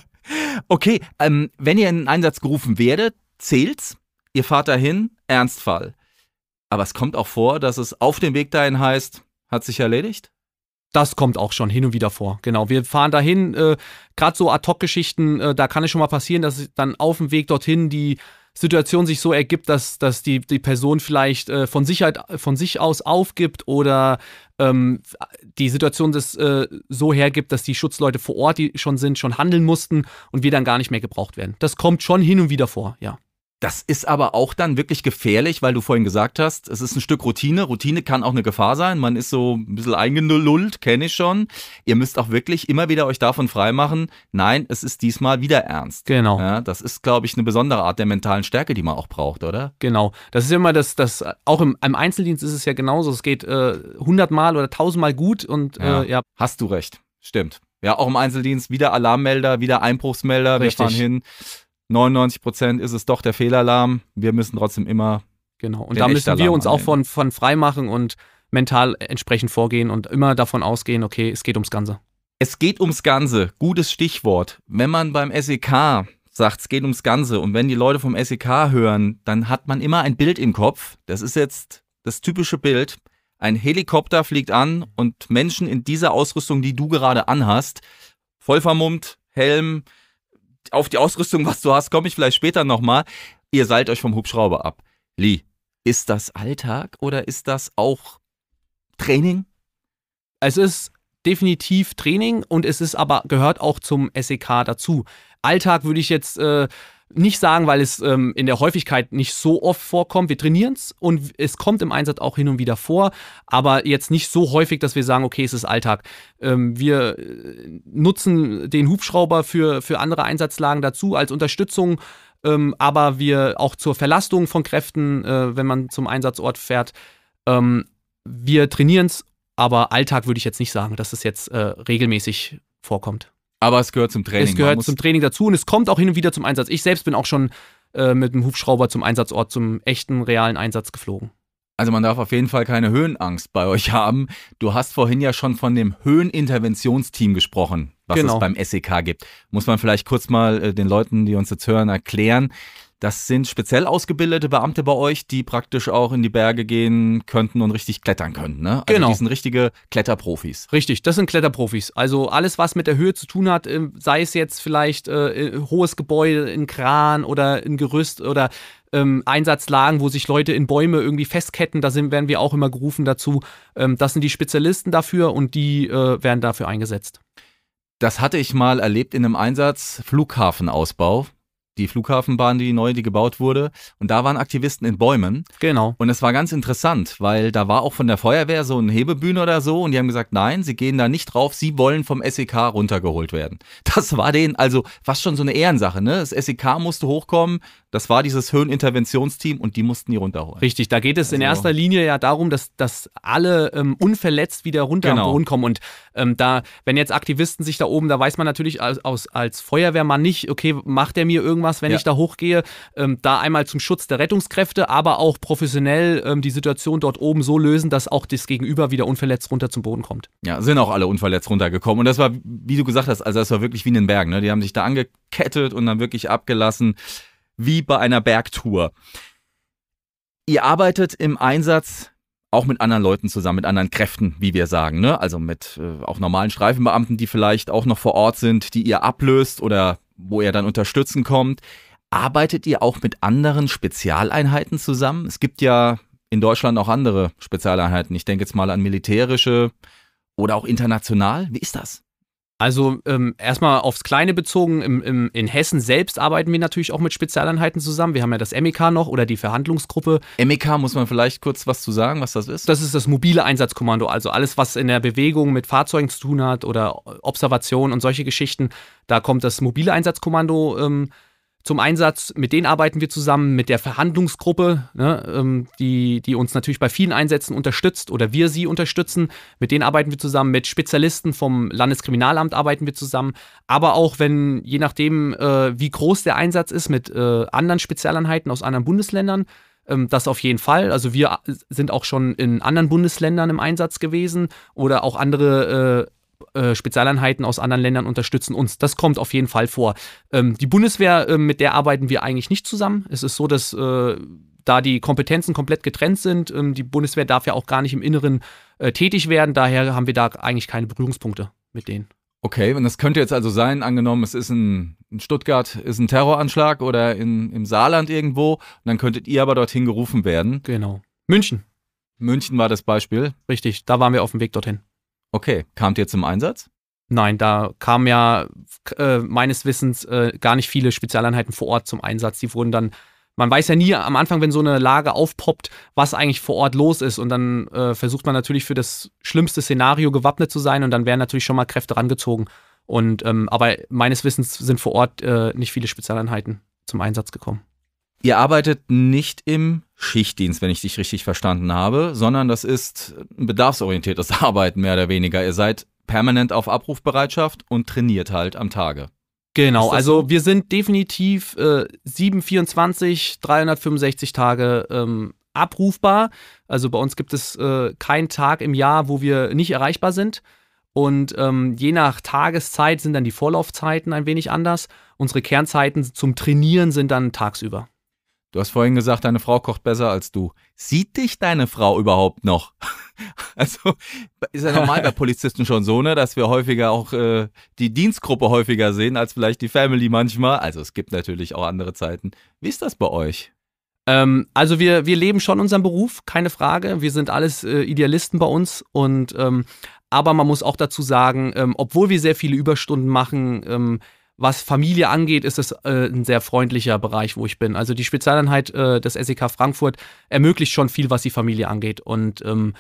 Okay, ähm, wenn ihr in den Einsatz gerufen werdet, zählt's. Ihr fahrt dahin, Ernstfall. Aber es kommt auch vor, dass es auf dem Weg dahin heißt, hat sich erledigt? Das kommt auch schon hin und wieder vor. Genau, wir fahren dahin, äh, gerade so Ad-Hoc-Geschichten, äh, da kann es schon mal passieren, dass dann auf dem Weg dorthin die Situation sich so ergibt, dass, dass die, die Person vielleicht äh, von, Sicherheit, von sich aus aufgibt oder ähm, die Situation das äh, so hergibt, dass die Schutzleute vor Ort, die schon sind, schon handeln mussten und wir dann gar nicht mehr gebraucht werden. Das kommt schon hin und wieder vor, ja. Das ist aber auch dann wirklich gefährlich, weil du vorhin gesagt hast, es ist ein Stück Routine. Routine kann auch eine Gefahr sein. Man ist so ein bisschen eingelullt, kenne ich schon. Ihr müsst auch wirklich immer wieder euch davon freimachen, nein, es ist diesmal wieder ernst. Genau. Ja, das ist, glaube ich, eine besondere Art der mentalen Stärke, die man auch braucht, oder? Genau. Das ist immer das, das auch im, im Einzeldienst ist es ja genauso. Es geht äh, hundertmal oder tausendmal gut und ja. Äh, ja. Hast du recht, stimmt. Ja, auch im Einzeldienst wieder Alarmmelder, wieder Einbruchsmelder. Richtig. Wir fahren hin. neunundneunzig Prozent ist es doch der Fehlalarm. Wir müssen trotzdem immer. Genau. Und da müssen wir uns auch von, von frei machen und mental entsprechend vorgehen und immer davon ausgehen, okay, es geht ums Ganze. Es geht ums Ganze. Gutes Stichwort. Wenn man beim S E K sagt, es geht ums Ganze und wenn die Leute vom S E K hören, dann hat man immer ein Bild im Kopf. Das ist jetzt das typische Bild. Ein Helikopter fliegt an und Menschen in dieser Ausrüstung, die du gerade anhast, voll vermummt, Helm, auf die Ausrüstung, was du hast, komme ich vielleicht später nochmal. Ihr seilt euch vom Hubschrauber ab. Lee, ist das Alltag oder ist das auch Training? Es ist definitiv Training und es ist aber, gehört auch zum S E K dazu. Alltag würde ich jetzt äh, nicht sagen, weil es ähm, in der Häufigkeit nicht so oft vorkommt. Wir trainieren es und es kommt im Einsatz auch hin und wieder vor, aber jetzt nicht so häufig, dass wir sagen, okay, es ist Alltag. Ähm, wir äh, nutzen den Hubschrauber für, für andere Einsatzlagen dazu als Unterstützung, ähm, aber wir auch zur Verlastung von Kräften, äh, wenn man zum Einsatzort fährt. Ähm, wir trainieren es, aber Alltag würde ich jetzt nicht sagen, dass es jetzt äh, regelmäßig vorkommt. Aber es gehört zum Training. Es gehört zum Training dazu und es kommt auch hin und wieder zum Einsatz. Ich selbst bin auch schon äh, mit dem Hubschrauber zum Einsatzort, zum echten, realen Einsatz geflogen. Also man darf auf jeden Fall keine Höhenangst bei euch haben. Du hast vorhin ja schon von dem Höheninterventionsteam gesprochen, was genau. es beim S E K gibt. Muss man vielleicht kurz mal äh, den Leuten, die uns jetzt hören, erklären. Das sind speziell ausgebildete Beamte bei euch, die praktisch auch in die Berge gehen könnten und richtig klettern können, ne? Also genau. die sind richtige Kletterprofis. Richtig, das sind Kletterprofis. Also alles, was mit der Höhe zu tun hat, sei es jetzt vielleicht äh, hohes Gebäude, ein Kran oder ein Gerüst oder ähm, Einsatzlagen, wo sich Leute in Bäume irgendwie festketten, da sind, werden wir auch immer gerufen dazu. Ähm, das sind die Spezialisten dafür und die äh, werden dafür eingesetzt. Das hatte ich mal erlebt in einem Einsatz, Flughafenausbau. die Flughafenbahn, die neue, die gebaut wurde. Und da waren Aktivisten in Bäumen. Genau. Und es war ganz interessant, weil da war auch von der Feuerwehr so eine Hebebühne oder so und die haben gesagt, nein, sie gehen da nicht drauf, sie wollen vom S E K runtergeholt werden. Das war denen also fast schon so eine Ehrensache, ne? Das S E K musste hochkommen, das war dieses Höheninterventionsteam und die mussten die runterholen. Richtig, da geht es also in erster Linie ja darum, dass, dass alle ähm, unverletzt wieder runter genau. am Boden kommen. Und ähm, da, wenn jetzt Aktivisten sich da oben, da weiß man natürlich als, als, als Feuerwehrmann nicht, okay, macht der mir irgendwas, wenn ja. ich da hochgehe? Ähm, da einmal zum Schutz der Rettungskräfte, aber auch professionell ähm, die Situation dort oben so lösen, dass auch das Gegenüber wieder unverletzt runter zum Boden kommt. Ja, sind auch alle unverletzt runtergekommen. Und das war, wie du gesagt hast, also das war wirklich wie in den Bergen, ne? Die haben sich da angekettet und dann wirklich abgelassen, wie bei einer Bergtour. Ihr arbeitet im Einsatz auch mit anderen Leuten zusammen, mit anderen Kräften, wie wir sagen, ne? Also mit äh, auch normalen Streifenbeamten, die vielleicht auch noch vor Ort sind, die ihr ablöst oder wo ihr dann unterstützen kommt. Arbeitet ihr auch mit anderen Spezialeinheiten zusammen? Es gibt ja in Deutschland auch andere Spezialeinheiten. Ich denke jetzt mal an militärische oder auch international. Wie ist das? Also ähm, erstmal aufs Kleine bezogen, im, im, in Hessen selbst arbeiten wir natürlich auch mit Spezialeinheiten zusammen. Wir haben ja das M E K noch oder die Verhandlungsgruppe. M E K, muss man vielleicht kurz was zu sagen, was das ist? Das ist das mobile Einsatzkommando, also alles, was in der Bewegung mit Fahrzeugen zu tun hat oder Observation und solche Geschichten. Da kommt das mobile Einsatzkommando ähm, zum Einsatz. Mit denen arbeiten wir zusammen, mit der Verhandlungsgruppe, ne, ähm, die, die uns natürlich bei vielen Einsätzen unterstützt oder wir sie unterstützen. Mit denen arbeiten wir zusammen, mit Spezialisten vom Landeskriminalamt arbeiten wir zusammen, aber auch, wenn, je nachdem, äh, wie groß der Einsatz ist, mit äh, anderen Spezialeinheiten aus anderen Bundesländern. Ähm, das auf jeden Fall. Also wir sind auch schon in anderen Bundesländern im Einsatz gewesen oder auch andere äh, Spezialeinheiten aus anderen Ländern unterstützen uns. Das kommt auf jeden Fall vor. Ähm, die Bundeswehr, äh, mit der arbeiten wir eigentlich nicht zusammen. Es ist so, dass äh, da die Kompetenzen komplett getrennt sind. Ähm, die Bundeswehr darf ja auch gar nicht im Inneren äh, tätig werden. Daher haben wir da eigentlich keine Berührungspunkte mit denen. Okay, und das könnte jetzt also sein, angenommen, es ist ein, in Stuttgart ist ein Terroranschlag oder in, im Saarland irgendwo, und dann könntet ihr aber dorthin gerufen werden. Genau. München. München war das Beispiel. Richtig, da waren wir auf dem Weg dorthin. Okay, kamt ihr zum Einsatz? Nein, da kamen ja äh, meines Wissens äh, gar nicht viele Spezialeinheiten vor Ort zum Einsatz. Die wurden dann, man weiß ja nie am Anfang, wenn so eine Lage aufpoppt, was eigentlich vor Ort los ist. Und dann äh, versucht man natürlich für das schlimmste Szenario gewappnet zu sein und dann werden natürlich schon mal Kräfte rangezogen. Und, ähm, aber meines Wissens sind vor Ort äh, nicht viele Spezialeinheiten zum Einsatz gekommen. Ihr arbeitet nicht im Schichtdienst, wenn ich dich richtig verstanden habe, sondern das ist ein bedarfsorientiertes Arbeiten mehr oder weniger. Ihr seid permanent auf Abrufbereitschaft und trainiert halt am Tage. Genau, also so? Wir sind definitiv äh, sieben vierundzwanzig, dreihundertfünfundsechzig Tage ähm, abrufbar. Also bei uns gibt es äh, keinen Tag im Jahr, wo wir nicht erreichbar sind. Und ähm, je nach Tageszeit sind dann die Vorlaufzeiten ein wenig anders. Unsere Kernzeiten zum Trainieren sind dann tagsüber. Du hast vorhin gesagt, deine Frau kocht besser als du. Sieht dich deine Frau überhaupt noch? Also ist ja normal bei Polizisten schon so, ne, dass wir häufiger auch äh, die Dienstgruppe häufiger sehen als vielleicht die Family manchmal. Also es gibt natürlich auch andere Zeiten. Wie ist das bei euch? Ähm, also wir, wir leben schon unseren Beruf, keine Frage. Wir sind alles äh, Idealisten bei uns. Und ähm, aber man muss auch dazu sagen, ähm, obwohl wir sehr viele Überstunden machen, ähm, was Familie angeht, ist es äh, ein sehr freundlicher Bereich, wo ich bin. Also die Spezialeinheit äh, des S E K Frankfurt ermöglicht schon viel, was die Familie angeht. Und ähm,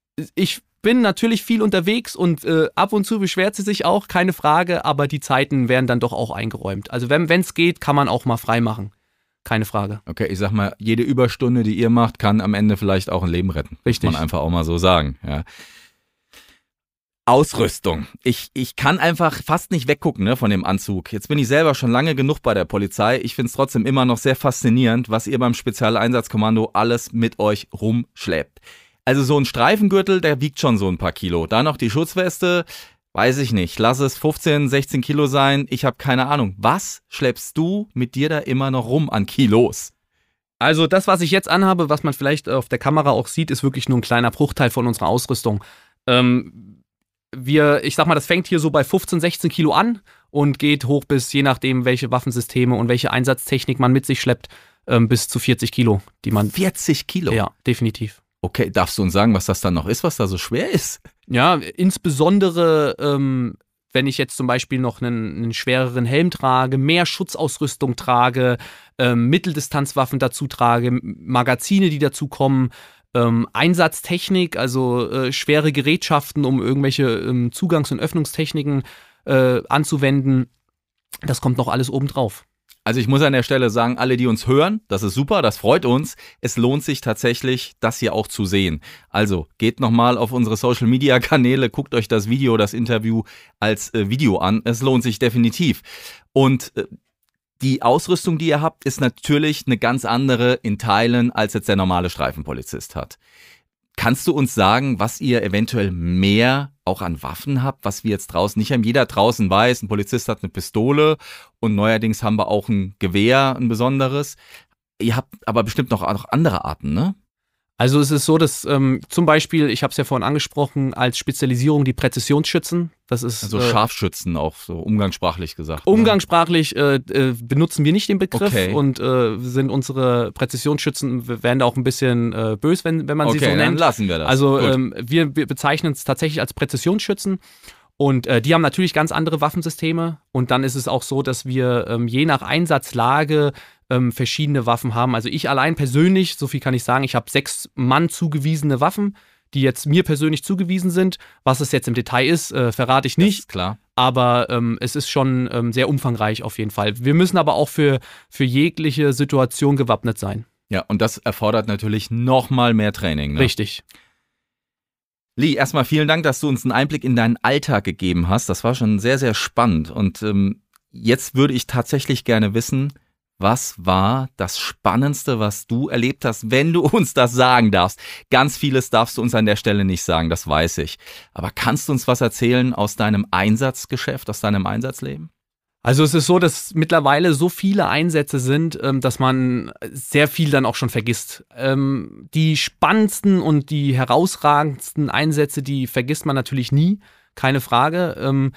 ich bin natürlich viel unterwegs und äh, ab und zu beschwert sie sich auch, keine Frage, aber die Zeiten werden dann doch auch eingeräumt. Also wenn es geht, kann man auch mal frei machen. Keine Frage. Okay, ich sag mal, jede Überstunde, die ihr macht, kann am Ende vielleicht auch ein Leben retten. Richtig. Muss man einfach auch mal so sagen, ja. Ausrüstung. Ich, ich kann einfach fast nicht weggucken, ne, von dem Anzug. Jetzt bin ich selber schon lange genug bei der Polizei. Ich finde es trotzdem immer noch sehr faszinierend, was ihr beim Spezialeinsatzkommando alles mit euch rumschleppt. Also so ein Streifengürtel, der wiegt schon so ein paar Kilo. Da noch die Schutzweste, weiß ich nicht. Lass es fünfzehn, sechzehn Kilo sein. Ich habe keine Ahnung. Was schleppst du mit dir da immer noch rum an Kilos? Also das, was ich jetzt anhabe, was man vielleicht auf der Kamera auch sieht, ist wirklich nur ein kleiner Bruchteil von unserer Ausrüstung. Ähm... Wir, ich sag mal, das fängt hier so bei fünfzehn, sechzehn Kilo an und geht hoch bis, je nachdem, welche Waffensysteme und welche Einsatztechnik man mit sich schleppt, ähm, bis zu vierzig Kilo, die man. vierzig Kilo? Ja, definitiv. Okay, darfst du uns sagen, was das dann noch ist, was da so schwer ist? Ja, insbesondere ähm, wenn ich jetzt zum Beispiel noch einen, einen schwereren Helm trage, mehr Schutzausrüstung trage, ähm, Mitteldistanzwaffen dazu trage, Magazine, die dazu kommen, ähm, Einsatztechnik, also äh, schwere Gerätschaften, um irgendwelche ähm, Zugangs- und Öffnungstechniken äh, anzuwenden. Das kommt noch alles obendrauf. Also ich muss an der Stelle sagen, alle, die uns hören, das ist super, das freut uns. Es lohnt sich tatsächlich, das hier auch zu sehen. Also geht nochmal auf unsere Social-Media-Kanäle, guckt euch das Video, das Interview als äh, Video an. Es lohnt sich definitiv. Und äh, die Ausrüstung, die ihr habt, ist natürlich eine ganz andere in Teilen, als jetzt der normale Streifenpolizist hat. Kannst du uns sagen, was ihr eventuell mehr auch an Waffen habt, was wir jetzt draußen nicht haben? Jeder draußen weiß, ein Polizist hat eine Pistole und neuerdings haben wir auch ein Gewehr, ein besonderes. Ihr habt aber bestimmt noch, noch andere Arten, ne? Also es ist so, dass ähm, zum Beispiel, ich habe es ja vorhin angesprochen, als Spezialisierung die Präzisionsschützen. Das ist also äh, Scharfschützen auch so umgangssprachlich gesagt. Umgangssprachlich äh, äh, benutzen wir nicht den Begriff okay. und äh, sind unsere Präzisionsschützen, werden da auch ein bisschen äh, böse, wenn, wenn man okay, sie so nennt. Dann lassen wir das. Also ähm, wir, wir bezeichnen es tatsächlich als Präzisionsschützen. Und äh, die haben natürlich ganz andere Waffensysteme. Und dann ist es auch so, dass wir ähm, je nach Einsatzlage ähm, verschiedene Waffen haben. Also ich allein persönlich, so viel kann ich sagen, ich habe sechs Mann zugewiesene Waffen, die jetzt mir persönlich zugewiesen sind. Was es jetzt im Detail ist, äh, verrate ich nicht. Das ist klar. Aber ähm, es ist schon ähm, sehr umfangreich auf jeden Fall. Wir müssen aber auch für, für jegliche Situation gewappnet sein. Ja, und das erfordert natürlich noch mal mehr Training. Ne? Richtig. Lee, erstmal vielen Dank, dass du uns einen Einblick in deinen Alltag gegeben hast. Das war schon sehr, sehr spannend. Und ähm, jetzt würde ich tatsächlich gerne wissen, was war das Spannendste, was du erlebt hast, wenn du uns das sagen darfst? Ganz vieles darfst du uns an der Stelle nicht sagen, das weiß ich. Aber kannst du uns was erzählen aus deinem Einsatzgeschäft, aus deinem Einsatzleben? Also es ist so, dass mittlerweile so viele Einsätze sind, dass man sehr viel dann auch schon vergisst. Die spannendsten und die herausragendsten Einsätze, die vergisst man natürlich nie, keine Frage.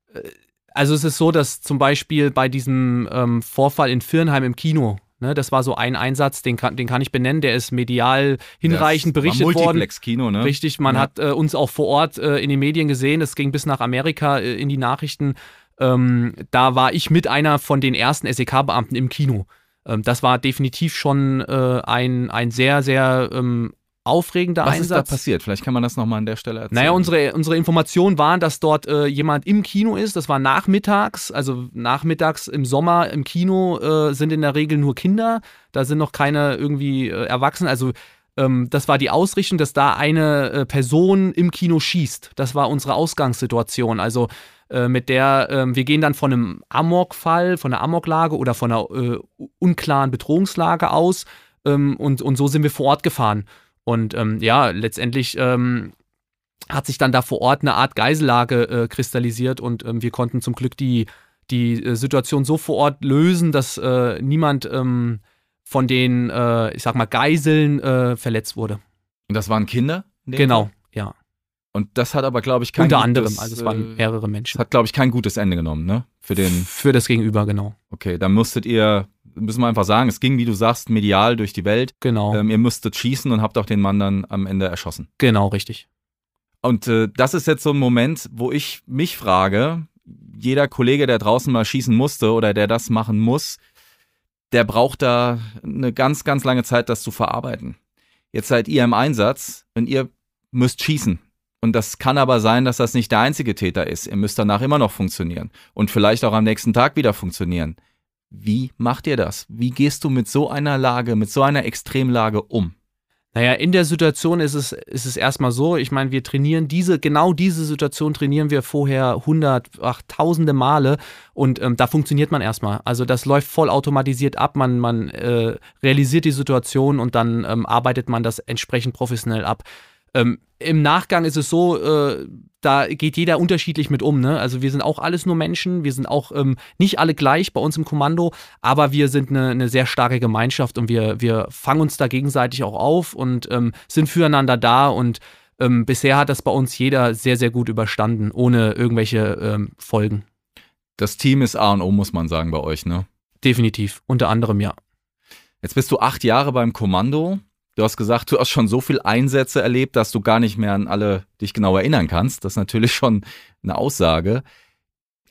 Also es ist so, dass zum Beispiel bei diesem Vorfall in Viernheim im Kino, ne, das war so ein Einsatz, den kann, den kann ich benennen, der ist medial hinreichend das berichtet war worden. Multiplex-Kino, ne? Richtig, man ja. hat äh, uns auch vor Ort äh, in den Medien gesehen, es ging bis nach Amerika äh, in die Nachrichten. Ähm, da war ich mit einer von den ersten S E K-Beamten im Kino. Ähm, das war definitiv schon äh, ein, ein sehr, sehr ähm, aufregender Was Einsatz. Was ist da passiert? Vielleicht kann man das nochmal an der Stelle erzählen. Naja, unsere, unsere Informationen waren, dass dort äh, jemand im Kino ist. Das war nachmittags, also nachmittags im Sommer im Kino äh, sind in der Regel nur Kinder. Da sind noch keine irgendwie äh, Erwachsenen. Also ähm, das war die Ausrichtung, dass da eine äh, Person im Kino schießt. Das war unsere Ausgangssituation. Also mit der, ähm, wir gehen dann von einem Amokfall, von einer Amoklage oder von einer äh, unklaren Bedrohungslage aus ähm, und, und so sind wir vor Ort gefahren. Und ähm, ja, letztendlich ähm, hat sich dann da vor Ort eine Art Geisellage äh, kristallisiert und ähm, wir konnten zum Glück die, die äh, Situation so vor Ort lösen, dass äh, niemand ähm, von den, äh, ich sag mal, Geiseln äh, verletzt wurde. Und das waren Kinder? Genau, ja. Und das hat aber, glaube ich, kein Unter gutes, anderem, also es waren mehrere Menschen. Das hat, glaube ich, kein gutes Ende genommen, ne? Für den. Für das Gegenüber, genau. Okay, dann musstet ihr, müssen wir einfach sagen, es ging, wie du sagst, medial durch die Welt. Genau. Ähm, ihr müsstet schießen und habt auch den Mann dann am Ende erschossen. Genau, richtig. Und äh, das ist jetzt so ein Moment, wo ich mich frage, jeder Kollege, der draußen mal schießen musste oder der das machen muss, der braucht da eine ganz, ganz lange Zeit, das zu verarbeiten. Jetzt seid ihr im Einsatz und ihr müsst schießen. Und das kann aber sein, dass das nicht der einzige Täter ist. Ihr müsst danach immer noch funktionieren und vielleicht auch am nächsten Tag wieder funktionieren. Wie macht ihr das? Wie gehst du mit so einer Lage, mit so einer Extremlage um? Naja, in der Situation ist es, ist es erstmal so, ich meine, wir trainieren diese, genau diese Situation trainieren wir vorher hundert, ach, tausende Male und ähm, da funktioniert man erstmal. Also das läuft voll automatisiert ab, man, man äh, realisiert die Situation und dann ähm, arbeitet man das entsprechend professionell ab. Ähm, Im Nachgang ist es so, äh, da geht jeder unterschiedlich mit um. Ne? Also wir sind auch alles nur Menschen, wir sind auch ähm, nicht alle gleich bei uns im Kommando, aber wir sind eine, eine sehr starke Gemeinschaft und wir, wir fangen uns da gegenseitig auch auf und ähm, sind füreinander da und ähm, bisher hat das bei uns jeder sehr, sehr gut überstanden, ohne irgendwelche ähm, Folgen. Das Team ist A und O, muss man sagen, bei euch, ne? Definitiv, unter anderem ja. Jetzt bist du acht Jahre beim Kommando. Du hast gesagt, du hast schon so viele Einsätze erlebt, dass du gar nicht mehr an alle dich genau erinnern kannst. Das ist natürlich schon eine Aussage.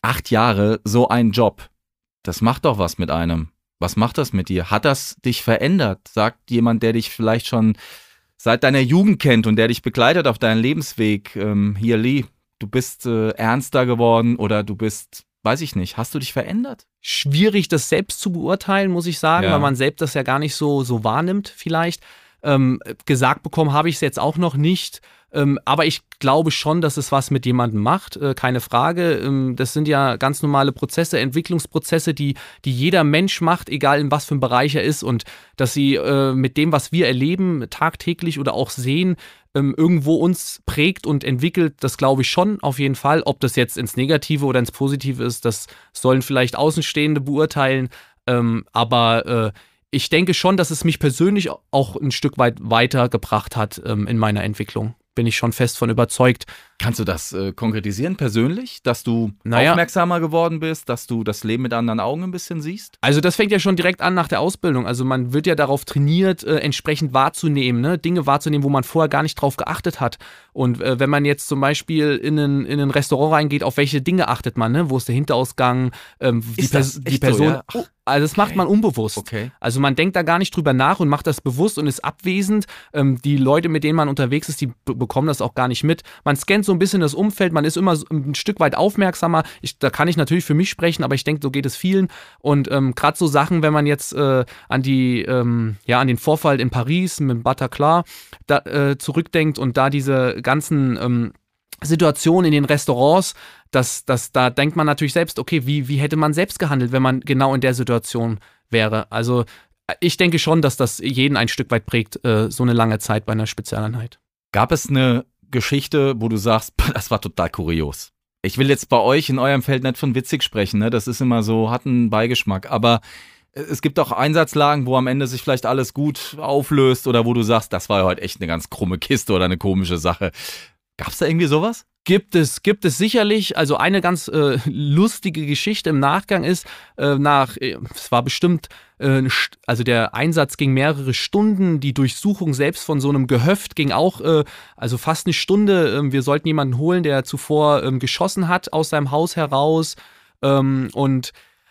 Acht Jahre, so ein Job, das macht doch was mit einem. Was macht das mit dir? Hat das dich verändert? Sagt jemand, der dich vielleicht schon seit deiner Jugend kennt und der dich begleitet auf deinen Lebensweg, ähm, hier Lee, du bist äh, ernster geworden oder du bist, weiß ich nicht, hast du dich verändert? Schwierig, das selbst zu beurteilen, muss ich sagen, Ja. weil man selbst das ja gar nicht so, so wahrnimmt vielleicht. Ähm, gesagt bekommen habe ich es jetzt auch noch nicht. Ähm, aber ich glaube schon, dass es was mit jemandem macht, äh, keine Frage. Ähm, das sind ja ganz normale Prozesse, Entwicklungsprozesse, die, die jeder Mensch macht, egal in was für einem Bereich er ist. Und dass sie äh, mit dem, was wir erleben, tagtäglich oder auch sehen, ähm, irgendwo uns prägt und entwickelt, das glaube ich schon auf jeden Fall. Ob das jetzt ins Negative oder ins Positive ist, das sollen vielleicht Außenstehende beurteilen. Ähm, aber äh, ich denke schon, dass es mich persönlich auch ein Stück weit weitergebracht hat ähm, in meiner Entwicklung. Bin ich schon fest von überzeugt. Kannst du das äh, konkretisieren persönlich, dass du Naja. aufmerksamer geworden bist, dass du das Leben mit anderen Augen ein bisschen siehst? Also das fängt ja schon direkt an nach der Ausbildung. Also man wird ja darauf trainiert, äh, entsprechend wahrzunehmen, ne? Dinge wahrzunehmen, wo man vorher gar nicht drauf geachtet hat. Und äh, wenn man jetzt zum Beispiel in ein, in ein Restaurant reingeht, auf welche Dinge achtet man? Ne? Wo ist der Hinterausgang? Ähm, die, Ist das Pers- die echt so, Person. ja? Ach, also das macht okay. man unbewusst. Okay. Also man denkt da gar nicht drüber nach und macht das bewusst und ist abwesend. Ähm, die Leute, mit denen man unterwegs ist, die b- bekommen das auch gar nicht mit. Man scannt so ein bisschen das Umfeld, man ist immer so ein Stück weit aufmerksamer. Ich, da kann ich natürlich für mich sprechen, aber ich denke, so geht es vielen. Und ähm, gerade so Sachen, wenn man jetzt äh, an die, ähm, ja, an den Vorfall in Paris mit Bataclan da, äh, zurückdenkt und da diese ganzen ähm, Situationen in den Restaurants, das, das, da denkt man natürlich selbst, okay, wie, wie hätte man selbst gehandelt, wenn man genau in der Situation wäre. Also ich denke schon, dass das jeden ein Stück weit prägt, äh, so eine lange Zeit bei einer Spezialeinheit. Gab es eine Geschichte, wo du sagst, das war total kurios? Ich will jetzt bei euch in eurem Feld nicht von witzig sprechen, ne? Das ist immer so, hat einen Beigeschmack, aber es gibt auch Einsatzlagen, wo am Ende sich vielleicht alles gut auflöst oder wo du sagst, das war ja heute echt eine ganz krumme Kiste oder eine komische Sache. Gab's da irgendwie sowas? Gibt es, gibt es sicherlich. Also eine ganz äh, lustige Geschichte im Nachgang ist, äh, nach, äh, es war bestimmt, äh, also der Einsatz ging mehrere Stunden, die Durchsuchung selbst von so einem Gehöft ging auch, äh, also fast eine Stunde. Äh, wir sollten jemanden holen, der zuvor ähm, geschossen hat aus seinem Haus heraus ähm, und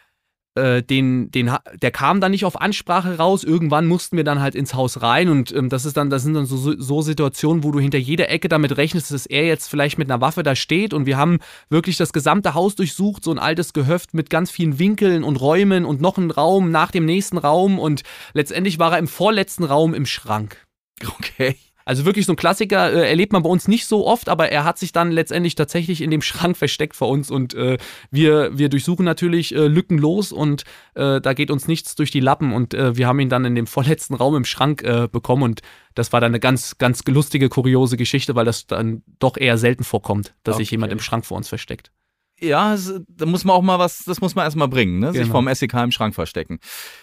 äh, den, den, der kam dann nicht auf Ansprache raus. Irgendwann mussten wir dann halt ins Haus rein und ähm, das ist dann, das sind dann so, so Situationen, wo du hinter jeder Ecke damit rechnest, dass er jetzt vielleicht mit einer Waffe da steht und wir haben wirklich das gesamte Haus durchsucht, so ein altes Gehöft mit ganz vielen Winkeln und Räumen und noch einen Raum nach dem nächsten Raum und letztendlich war er im vorletzten Raum im Schrank. Okay. Also wirklich so ein Klassiker, äh, erlebt man bei uns nicht so oft, aber er hat sich dann letztendlich tatsächlich in dem Schrank versteckt vor uns und äh, wir, wir durchsuchen natürlich äh, lückenlos und äh, da geht uns nichts durch die Lappen und äh, wir haben ihn dann in dem vorletzten Raum im Schrank äh, bekommen und das war dann eine ganz, ganz lustige, kuriose Geschichte, weil das dann doch eher selten vorkommt, dass Okay. sich jemand im Schrank vor uns versteckt. Ja, es- da muss man auch mal was, das muss man erstmal bringen, ne? Sich Genau. vorm S E K im Schrank verstecken.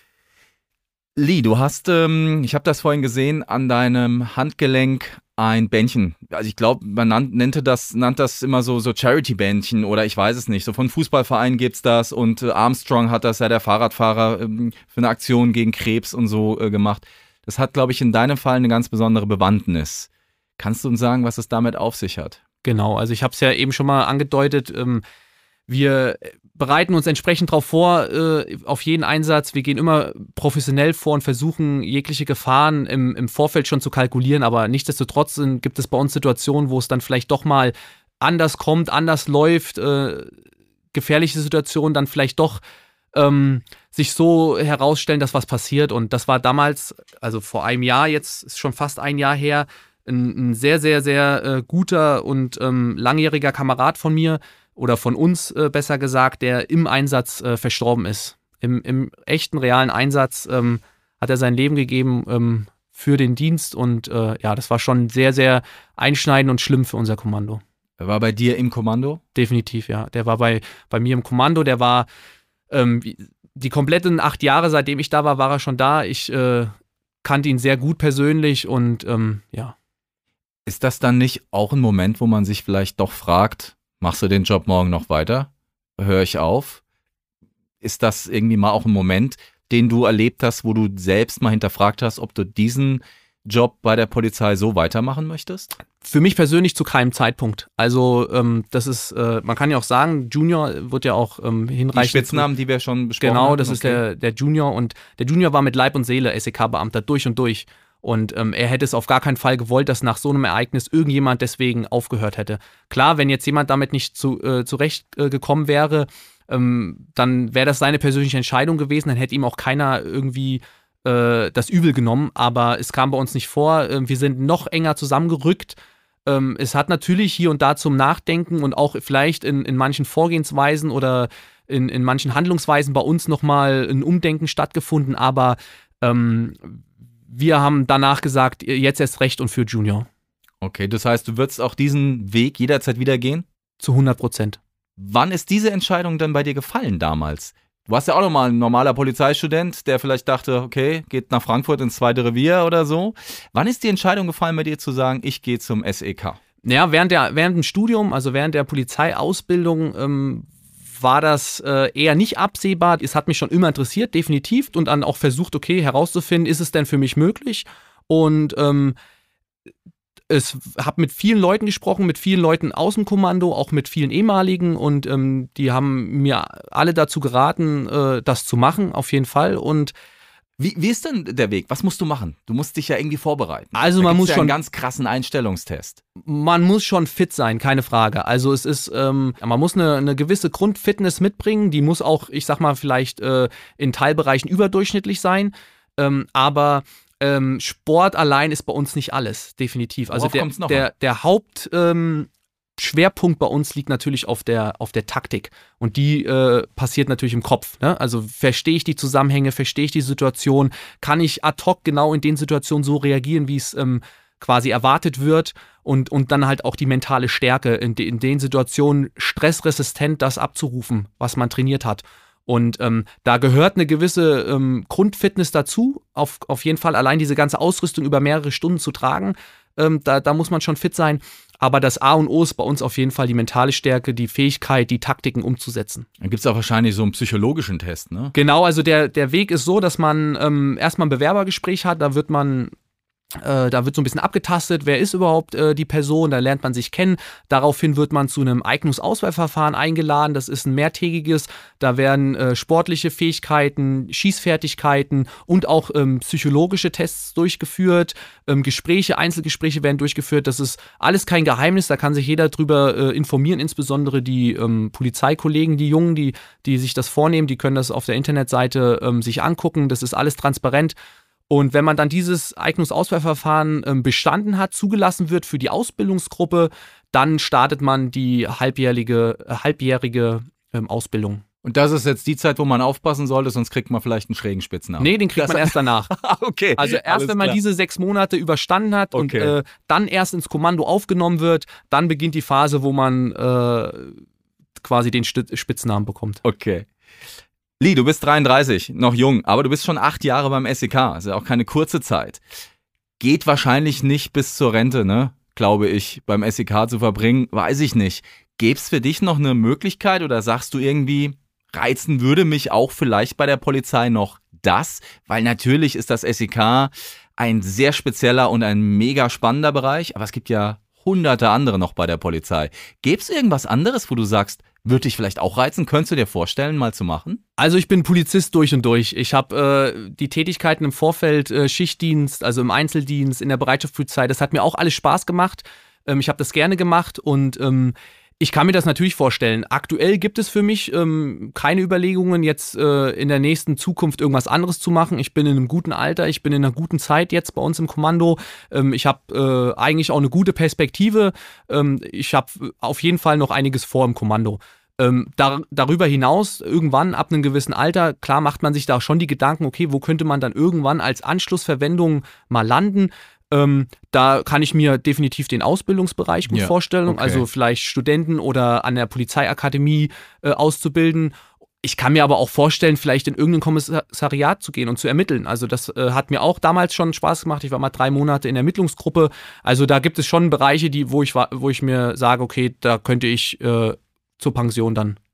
Lee, du hast, ähm, ich habe das vorhin gesehen, an deinem Handgelenk ein Bändchen. Also ich glaube, man nannt, nannte das, nannt das immer so, so Charity-Bändchen oder ich weiß es nicht. So von Fußballvereinen gibt's das und äh, Armstrong hat das ja, der Fahrradfahrer, ähm, für eine Aktion gegen Krebs und so äh, gemacht. Das hat, glaube ich, in deinem Fall eine ganz besondere Bewandtnis. Kannst du uns sagen, was es damit auf sich hat? Genau, also ich habe es ja eben schon mal angedeutet, ähm, wir bereiten uns entsprechend darauf vor, äh, auf jeden Einsatz. Wir gehen immer professionell vor und versuchen, jegliche Gefahren im, im Vorfeld schon zu kalkulieren. Aber nichtsdestotrotz sind, gibt es bei uns Situationen, wo es dann vielleicht doch mal anders kommt, anders läuft, äh, gefährliche Situationen dann vielleicht doch ähm, sich so herausstellen, dass was passiert. Und das war damals, also vor einem Jahr, jetzt ist schon fast ein Jahr her, ein, ein sehr, sehr, sehr äh, guter und ähm, langjähriger Kamerad von mir, oder von uns äh, besser gesagt, der im Einsatz äh, verstorben ist. Im, im echten, realen Einsatz ähm, hat er sein Leben gegeben ähm, für den Dienst und äh, ja, das war schon sehr, sehr einschneidend und schlimm für unser Kommando. Er war bei dir im Kommando? Definitiv, ja. Der war bei, bei mir im Kommando, der war ähm, die kompletten acht Jahre, seitdem ich da war, war er schon da. Ich äh, kannte ihn sehr gut persönlich und ähm, ja. Ist das dann nicht auch ein Moment, wo man sich vielleicht doch fragt, machst du den Job morgen noch weiter? Höre ich auf? Ist das irgendwie mal auch ein Moment, den du erlebt hast, wo du selbst mal hinterfragt hast, ob du diesen Job bei der Polizei so weitermachen möchtest? Für mich persönlich zu keinem Zeitpunkt. Also ähm, das ist, äh, man kann ja auch sagen, Junior wird ja auch ähm, hinreichend. Die Spitznamen, die wir schon besprochen haben. Genau, das okay. ist der, der Junior und der Junior war mit Leib und Seele S E K-Beamter durch und durch. Und ähm, er hätte es auf gar keinen Fall gewollt, dass nach so einem Ereignis irgendjemand deswegen aufgehört hätte. Klar, wenn jetzt jemand damit nicht zu, äh, zurechtgekommen äh, wäre, ähm, dann wäre das seine persönliche Entscheidung gewesen, dann hätte ihm auch keiner irgendwie äh, das Übel genommen, aber es kam bei uns nicht vor. Äh, wir sind noch enger zusammengerückt. Ähm, es hat natürlich hier und da zum Nachdenken und auch vielleicht in, in manchen Vorgehensweisen oder in, in manchen Handlungsweisen bei uns nochmal ein Umdenken stattgefunden, aber ähm, wir haben danach gesagt, jetzt erst recht und für Junior. Okay, das heißt, du würdest auch diesen Weg jederzeit wieder gehen? Zu hundert Prozent. Wann ist diese Entscheidung denn bei dir gefallen damals? Du warst ja auch nochmal ein normaler Polizeistudent, der vielleicht dachte, okay, geht nach Frankfurt ins zweite Revier oder so. Wann ist die Entscheidung gefallen bei dir zu sagen, ich gehe zum S E K? Ja, während, der, während dem Studium, also während der Polizeiausbildung, ähm, war das äh, eher nicht absehbar. Es hat mich schon immer interessiert, definitiv. Und dann auch versucht, okay, herauszufinden, ist es denn für mich möglich? Und ähm, es habe mit vielen Leuten gesprochen, mit vielen Leuten aus dem Kommando, auch mit vielen ehemaligen. Und ähm, die haben mir alle dazu geraten, äh, das zu machen, auf jeden Fall. Und Wie, wie ist denn der Weg? Was musst du machen? Du musst dich ja irgendwie vorbereiten. Also man muss ja schon einen ganz krassen Einstellungstest. Man muss schon fit sein, keine Frage. Also es ist, ähm, man muss eine, eine gewisse Grundfitness mitbringen. Die muss auch, ich sag mal, vielleicht äh, in Teilbereichen überdurchschnittlich sein. Ähm, aber ähm, Sport allein ist bei uns nicht alles, definitiv. Also der, der, der Haupt ähm, Schwerpunkt bei uns liegt natürlich auf der, auf der Taktik und die äh, passiert natürlich im Kopf. Ne? Also verstehe ich die Zusammenhänge, verstehe ich die Situation, kann ich ad hoc genau in den Situationen so reagieren, wie es ähm, quasi erwartet wird und, und dann halt auch die mentale Stärke, in, de, in den Situationen stressresistent das abzurufen, was man trainiert hat. Und ähm, da gehört eine gewisse ähm, Grundfitness dazu, auf, auf jeden Fall allein diese ganze Ausrüstung über mehrere Stunden zu tragen, ähm, da, da muss man schon fit sein. Aber das A und O ist bei uns auf jeden Fall die mentale Stärke, die Fähigkeit, die Taktiken umzusetzen. Dann gibt es auch wahrscheinlich so einen psychologischen Test, ne? Genau, also der, der Weg ist so, dass man ähm, erstmal ein Bewerbergespräch hat, da wird man Äh, da wird so ein bisschen abgetastet, wer ist überhaupt äh, die Person, da lernt man sich kennen. Daraufhin wird man zu einem Eignungsauswahlverfahren eingeladen, das ist ein mehrtägiges, da werden äh, sportliche Fähigkeiten, Schießfertigkeiten und auch ähm, psychologische Tests durchgeführt, ähm, Gespräche, Einzelgespräche werden durchgeführt, das ist alles kein Geheimnis, da kann sich jeder drüber äh, informieren, insbesondere die ähm, Polizeikollegen, die Jungen, die, die sich das vornehmen, die können das auf der Internetseite ähm, sich angucken, das ist alles transparent. Und wenn man dann dieses Eignungsauswahlverfahren ähm, bestanden hat, zugelassen wird für die Ausbildungsgruppe, dann startet man die halbjährige, äh, halbjährige ähm, Ausbildung. Und das ist jetzt die Zeit, wo man aufpassen sollte, sonst kriegt man vielleicht einen schrägen Spitznamen. Nee, den kriegt das man erst danach. Okay. Also erst, wenn man klar. diese sechs Monate überstanden hat okay. und äh, dann erst ins Kommando aufgenommen wird, dann beginnt die Phase, wo man äh, quasi den Spitznamen bekommt. Okay. Lee, du bist dreiunddreißig, noch jung, aber du bist schon acht Jahre beim S E K, also auch keine kurze Zeit. Geht wahrscheinlich nicht bis zur Rente, ne, glaube ich, beim S E K zu verbringen, weiß ich nicht. Gäbe es für dich noch eine Möglichkeit oder sagst du irgendwie, reizen würde mich auch vielleicht bei der Polizei noch das? Weil natürlich ist das S E K ein sehr spezieller und ein mega spannender Bereich, aber es gibt ja hunderte andere noch bei der Polizei. Gäbe es irgendwas anderes, wo du sagst, würde dich vielleicht auch reizen? Könntest du dir vorstellen, mal zu machen? Also ich bin Polizist durch und durch. Ich habe äh, die Tätigkeiten im Vorfeld, äh, Schichtdienst, also im Einzeldienst, in der Bereitschaftspolizei, das hat mir auch alles Spaß gemacht. Ähm, ich habe das gerne gemacht und ähm, ich kann mir das natürlich vorstellen. Aktuell gibt es für mich ähm, keine Überlegungen, jetzt äh, in der nächsten Zukunft irgendwas anderes zu machen. Ich bin in einem guten Alter, ich bin in einer guten Zeit jetzt bei uns im Kommando. Ähm, ich habe äh, eigentlich auch eine gute Perspektive. Ähm, ich habe auf jeden Fall noch einiges vor im Kommando. Ähm, dar- darüber hinaus, irgendwann ab einem gewissen Alter, klar macht man sich da schon die Gedanken, okay, wo könnte man dann irgendwann als Anschlussverwendung mal landen? Ähm, da kann ich mir definitiv den Ausbildungsbereich gut ja, vorstellen, okay. also vielleicht Studenten oder an der Polizeiakademie äh, auszubilden. Ich kann mir aber auch vorstellen, vielleicht in irgendein Kommissariat zu gehen und zu ermitteln. Also das äh, hat mir auch damals schon Spaß gemacht. Ich war mal drei Monate in der Ermittlungsgruppe. Also da gibt es schon Bereiche, die, wo ich, wo ich mir sage, okay, da könnte ich äh, zur Pension dann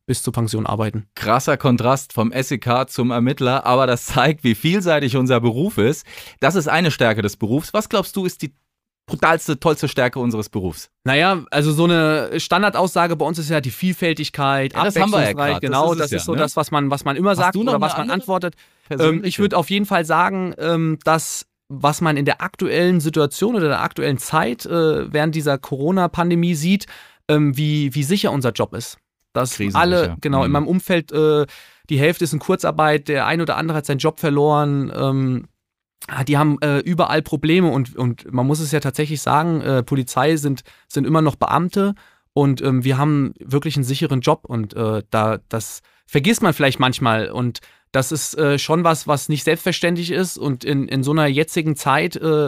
bis zur Pension arbeiten. Krasser Kontrast vom S E K zum Ermittler, aber das zeigt, wie vielseitig unser Beruf ist. Das ist eine Stärke des Berufs. Was glaubst du, ist die brutalste, tollste Stärke unseres Berufs? Naja, also so eine Standardaussage bei uns ist ja die Vielfältigkeit, ja, das haben wir ja abwechslungsreich, grad. genau, das ist, das ja, ist so ne? das, was man, was man immer Hast sagt du noch oder was eine man andere antwortet. Ähm, ich würde auf jeden Fall sagen, ähm, dass was man in der aktuellen Situation oder der aktuellen Zeit äh, während dieser Corona-Pandemie sieht, ähm, wie, wie sicher unser Job ist. Dass alle, genau, mhm. in meinem Umfeld, äh, die Hälfte ist in Kurzarbeit, der ein oder andere hat seinen Job verloren, ähm, die haben äh, überall Probleme und, und man muss es ja tatsächlich sagen, äh, Polizei sind, sind immer noch Beamte und ähm, wir haben wirklich einen sicheren Job und äh, da, das vergisst man vielleicht manchmal und das ist äh, schon was, was nicht selbstverständlich ist und in, in so einer jetzigen Zeit äh,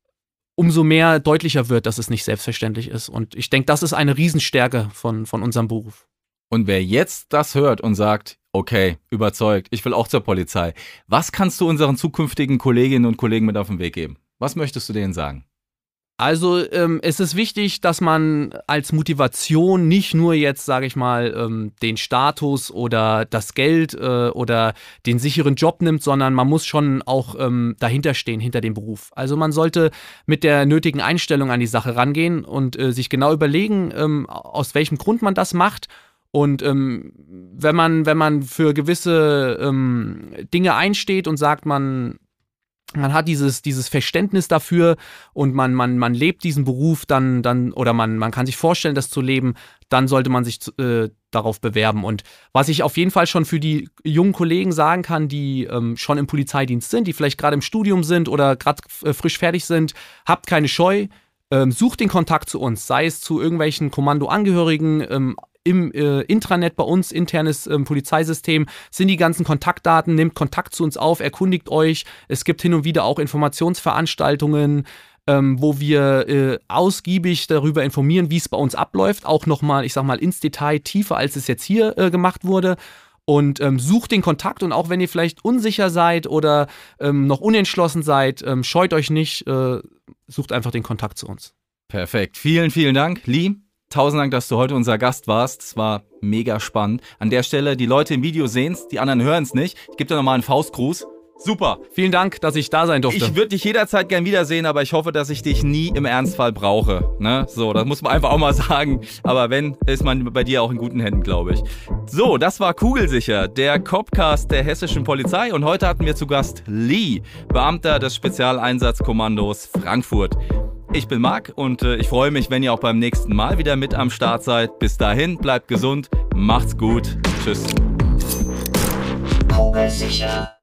umso mehr deutlicher wird, dass es nicht selbstverständlich ist. Und ich denke, das ist eine Riesenstärke von, von unserem Beruf. Und wer jetzt das hört und sagt, okay, überzeugt, ich will auch zur Polizei, was kannst du unseren zukünftigen Kolleginnen und Kollegen mit auf den Weg geben? Was möchtest du denen sagen? Also ähm, es ist wichtig, dass man als Motivation nicht nur jetzt, sage ich mal, ähm, den Status oder das Geld äh, oder den sicheren Job nimmt, sondern man muss schon auch ähm, dahinter stehen, hinter dem Beruf. Also man sollte mit der nötigen Einstellung an die Sache rangehen und äh, sich genau überlegen, ähm, aus welchem Grund man das macht. Und ähm, wenn man, wenn man für gewisse ähm, Dinge einsteht und sagt, man Man hat dieses, dieses Verständnis dafür und man, man, man lebt diesen Beruf dann, dann oder man, man kann sich vorstellen, das zu leben, dann sollte man sich äh, darauf bewerben. Und was ich auf jeden Fall schon für die jungen Kollegen sagen kann, die ähm, schon im Polizeidienst sind, die vielleicht gerade im Studium sind oder gerade äh, frisch fertig sind, habt keine Scheu, ähm, sucht den Kontakt zu uns, sei es zu irgendwelchen Kommandoangehörigen, ähm, im äh, Intranet bei uns, internes ähm, Polizeisystem, sind die ganzen Kontaktdaten, nehmt Kontakt zu uns auf, erkundigt euch. Es gibt hin und wieder auch Informationsveranstaltungen, ähm, wo wir äh, ausgiebig darüber informieren, wie es bei uns abläuft. Auch nochmal, ich sag mal, ins Detail tiefer, als es jetzt hier äh, gemacht wurde. Und ähm, sucht den Kontakt und auch wenn ihr vielleicht unsicher seid oder ähm, noch unentschlossen seid, ähm, scheut euch nicht, äh, sucht einfach den Kontakt zu uns. Perfekt. Vielen, vielen Dank, Lee. Tausend Dank, dass du heute unser Gast warst. Es war mega spannend. An der Stelle, die Leute im Video sehen es, die anderen hören es nicht. Ich gebe dir nochmal einen Faustgruß. Super. Vielen Dank, dass ich da sein durfte. Ich würde dich jederzeit gern wiedersehen, aber ich hoffe, dass ich dich nie im Ernstfall brauche. Ne? So, das muss man einfach auch mal sagen. Aber wenn, ist man bei dir auch in guten Händen, glaube ich. So, das war Kugelsicher, der Copcast der hessischen Polizei. Und heute hatten wir zu Gast Lee, Beamter des Spezialeinsatzkommandos Frankfurt. Ich bin Marc und äh, ich freue mich, wenn ihr auch beim nächsten Mal wieder mit am Start seid. Bis dahin, bleibt gesund, macht's gut, tschüss. Kugelsicher.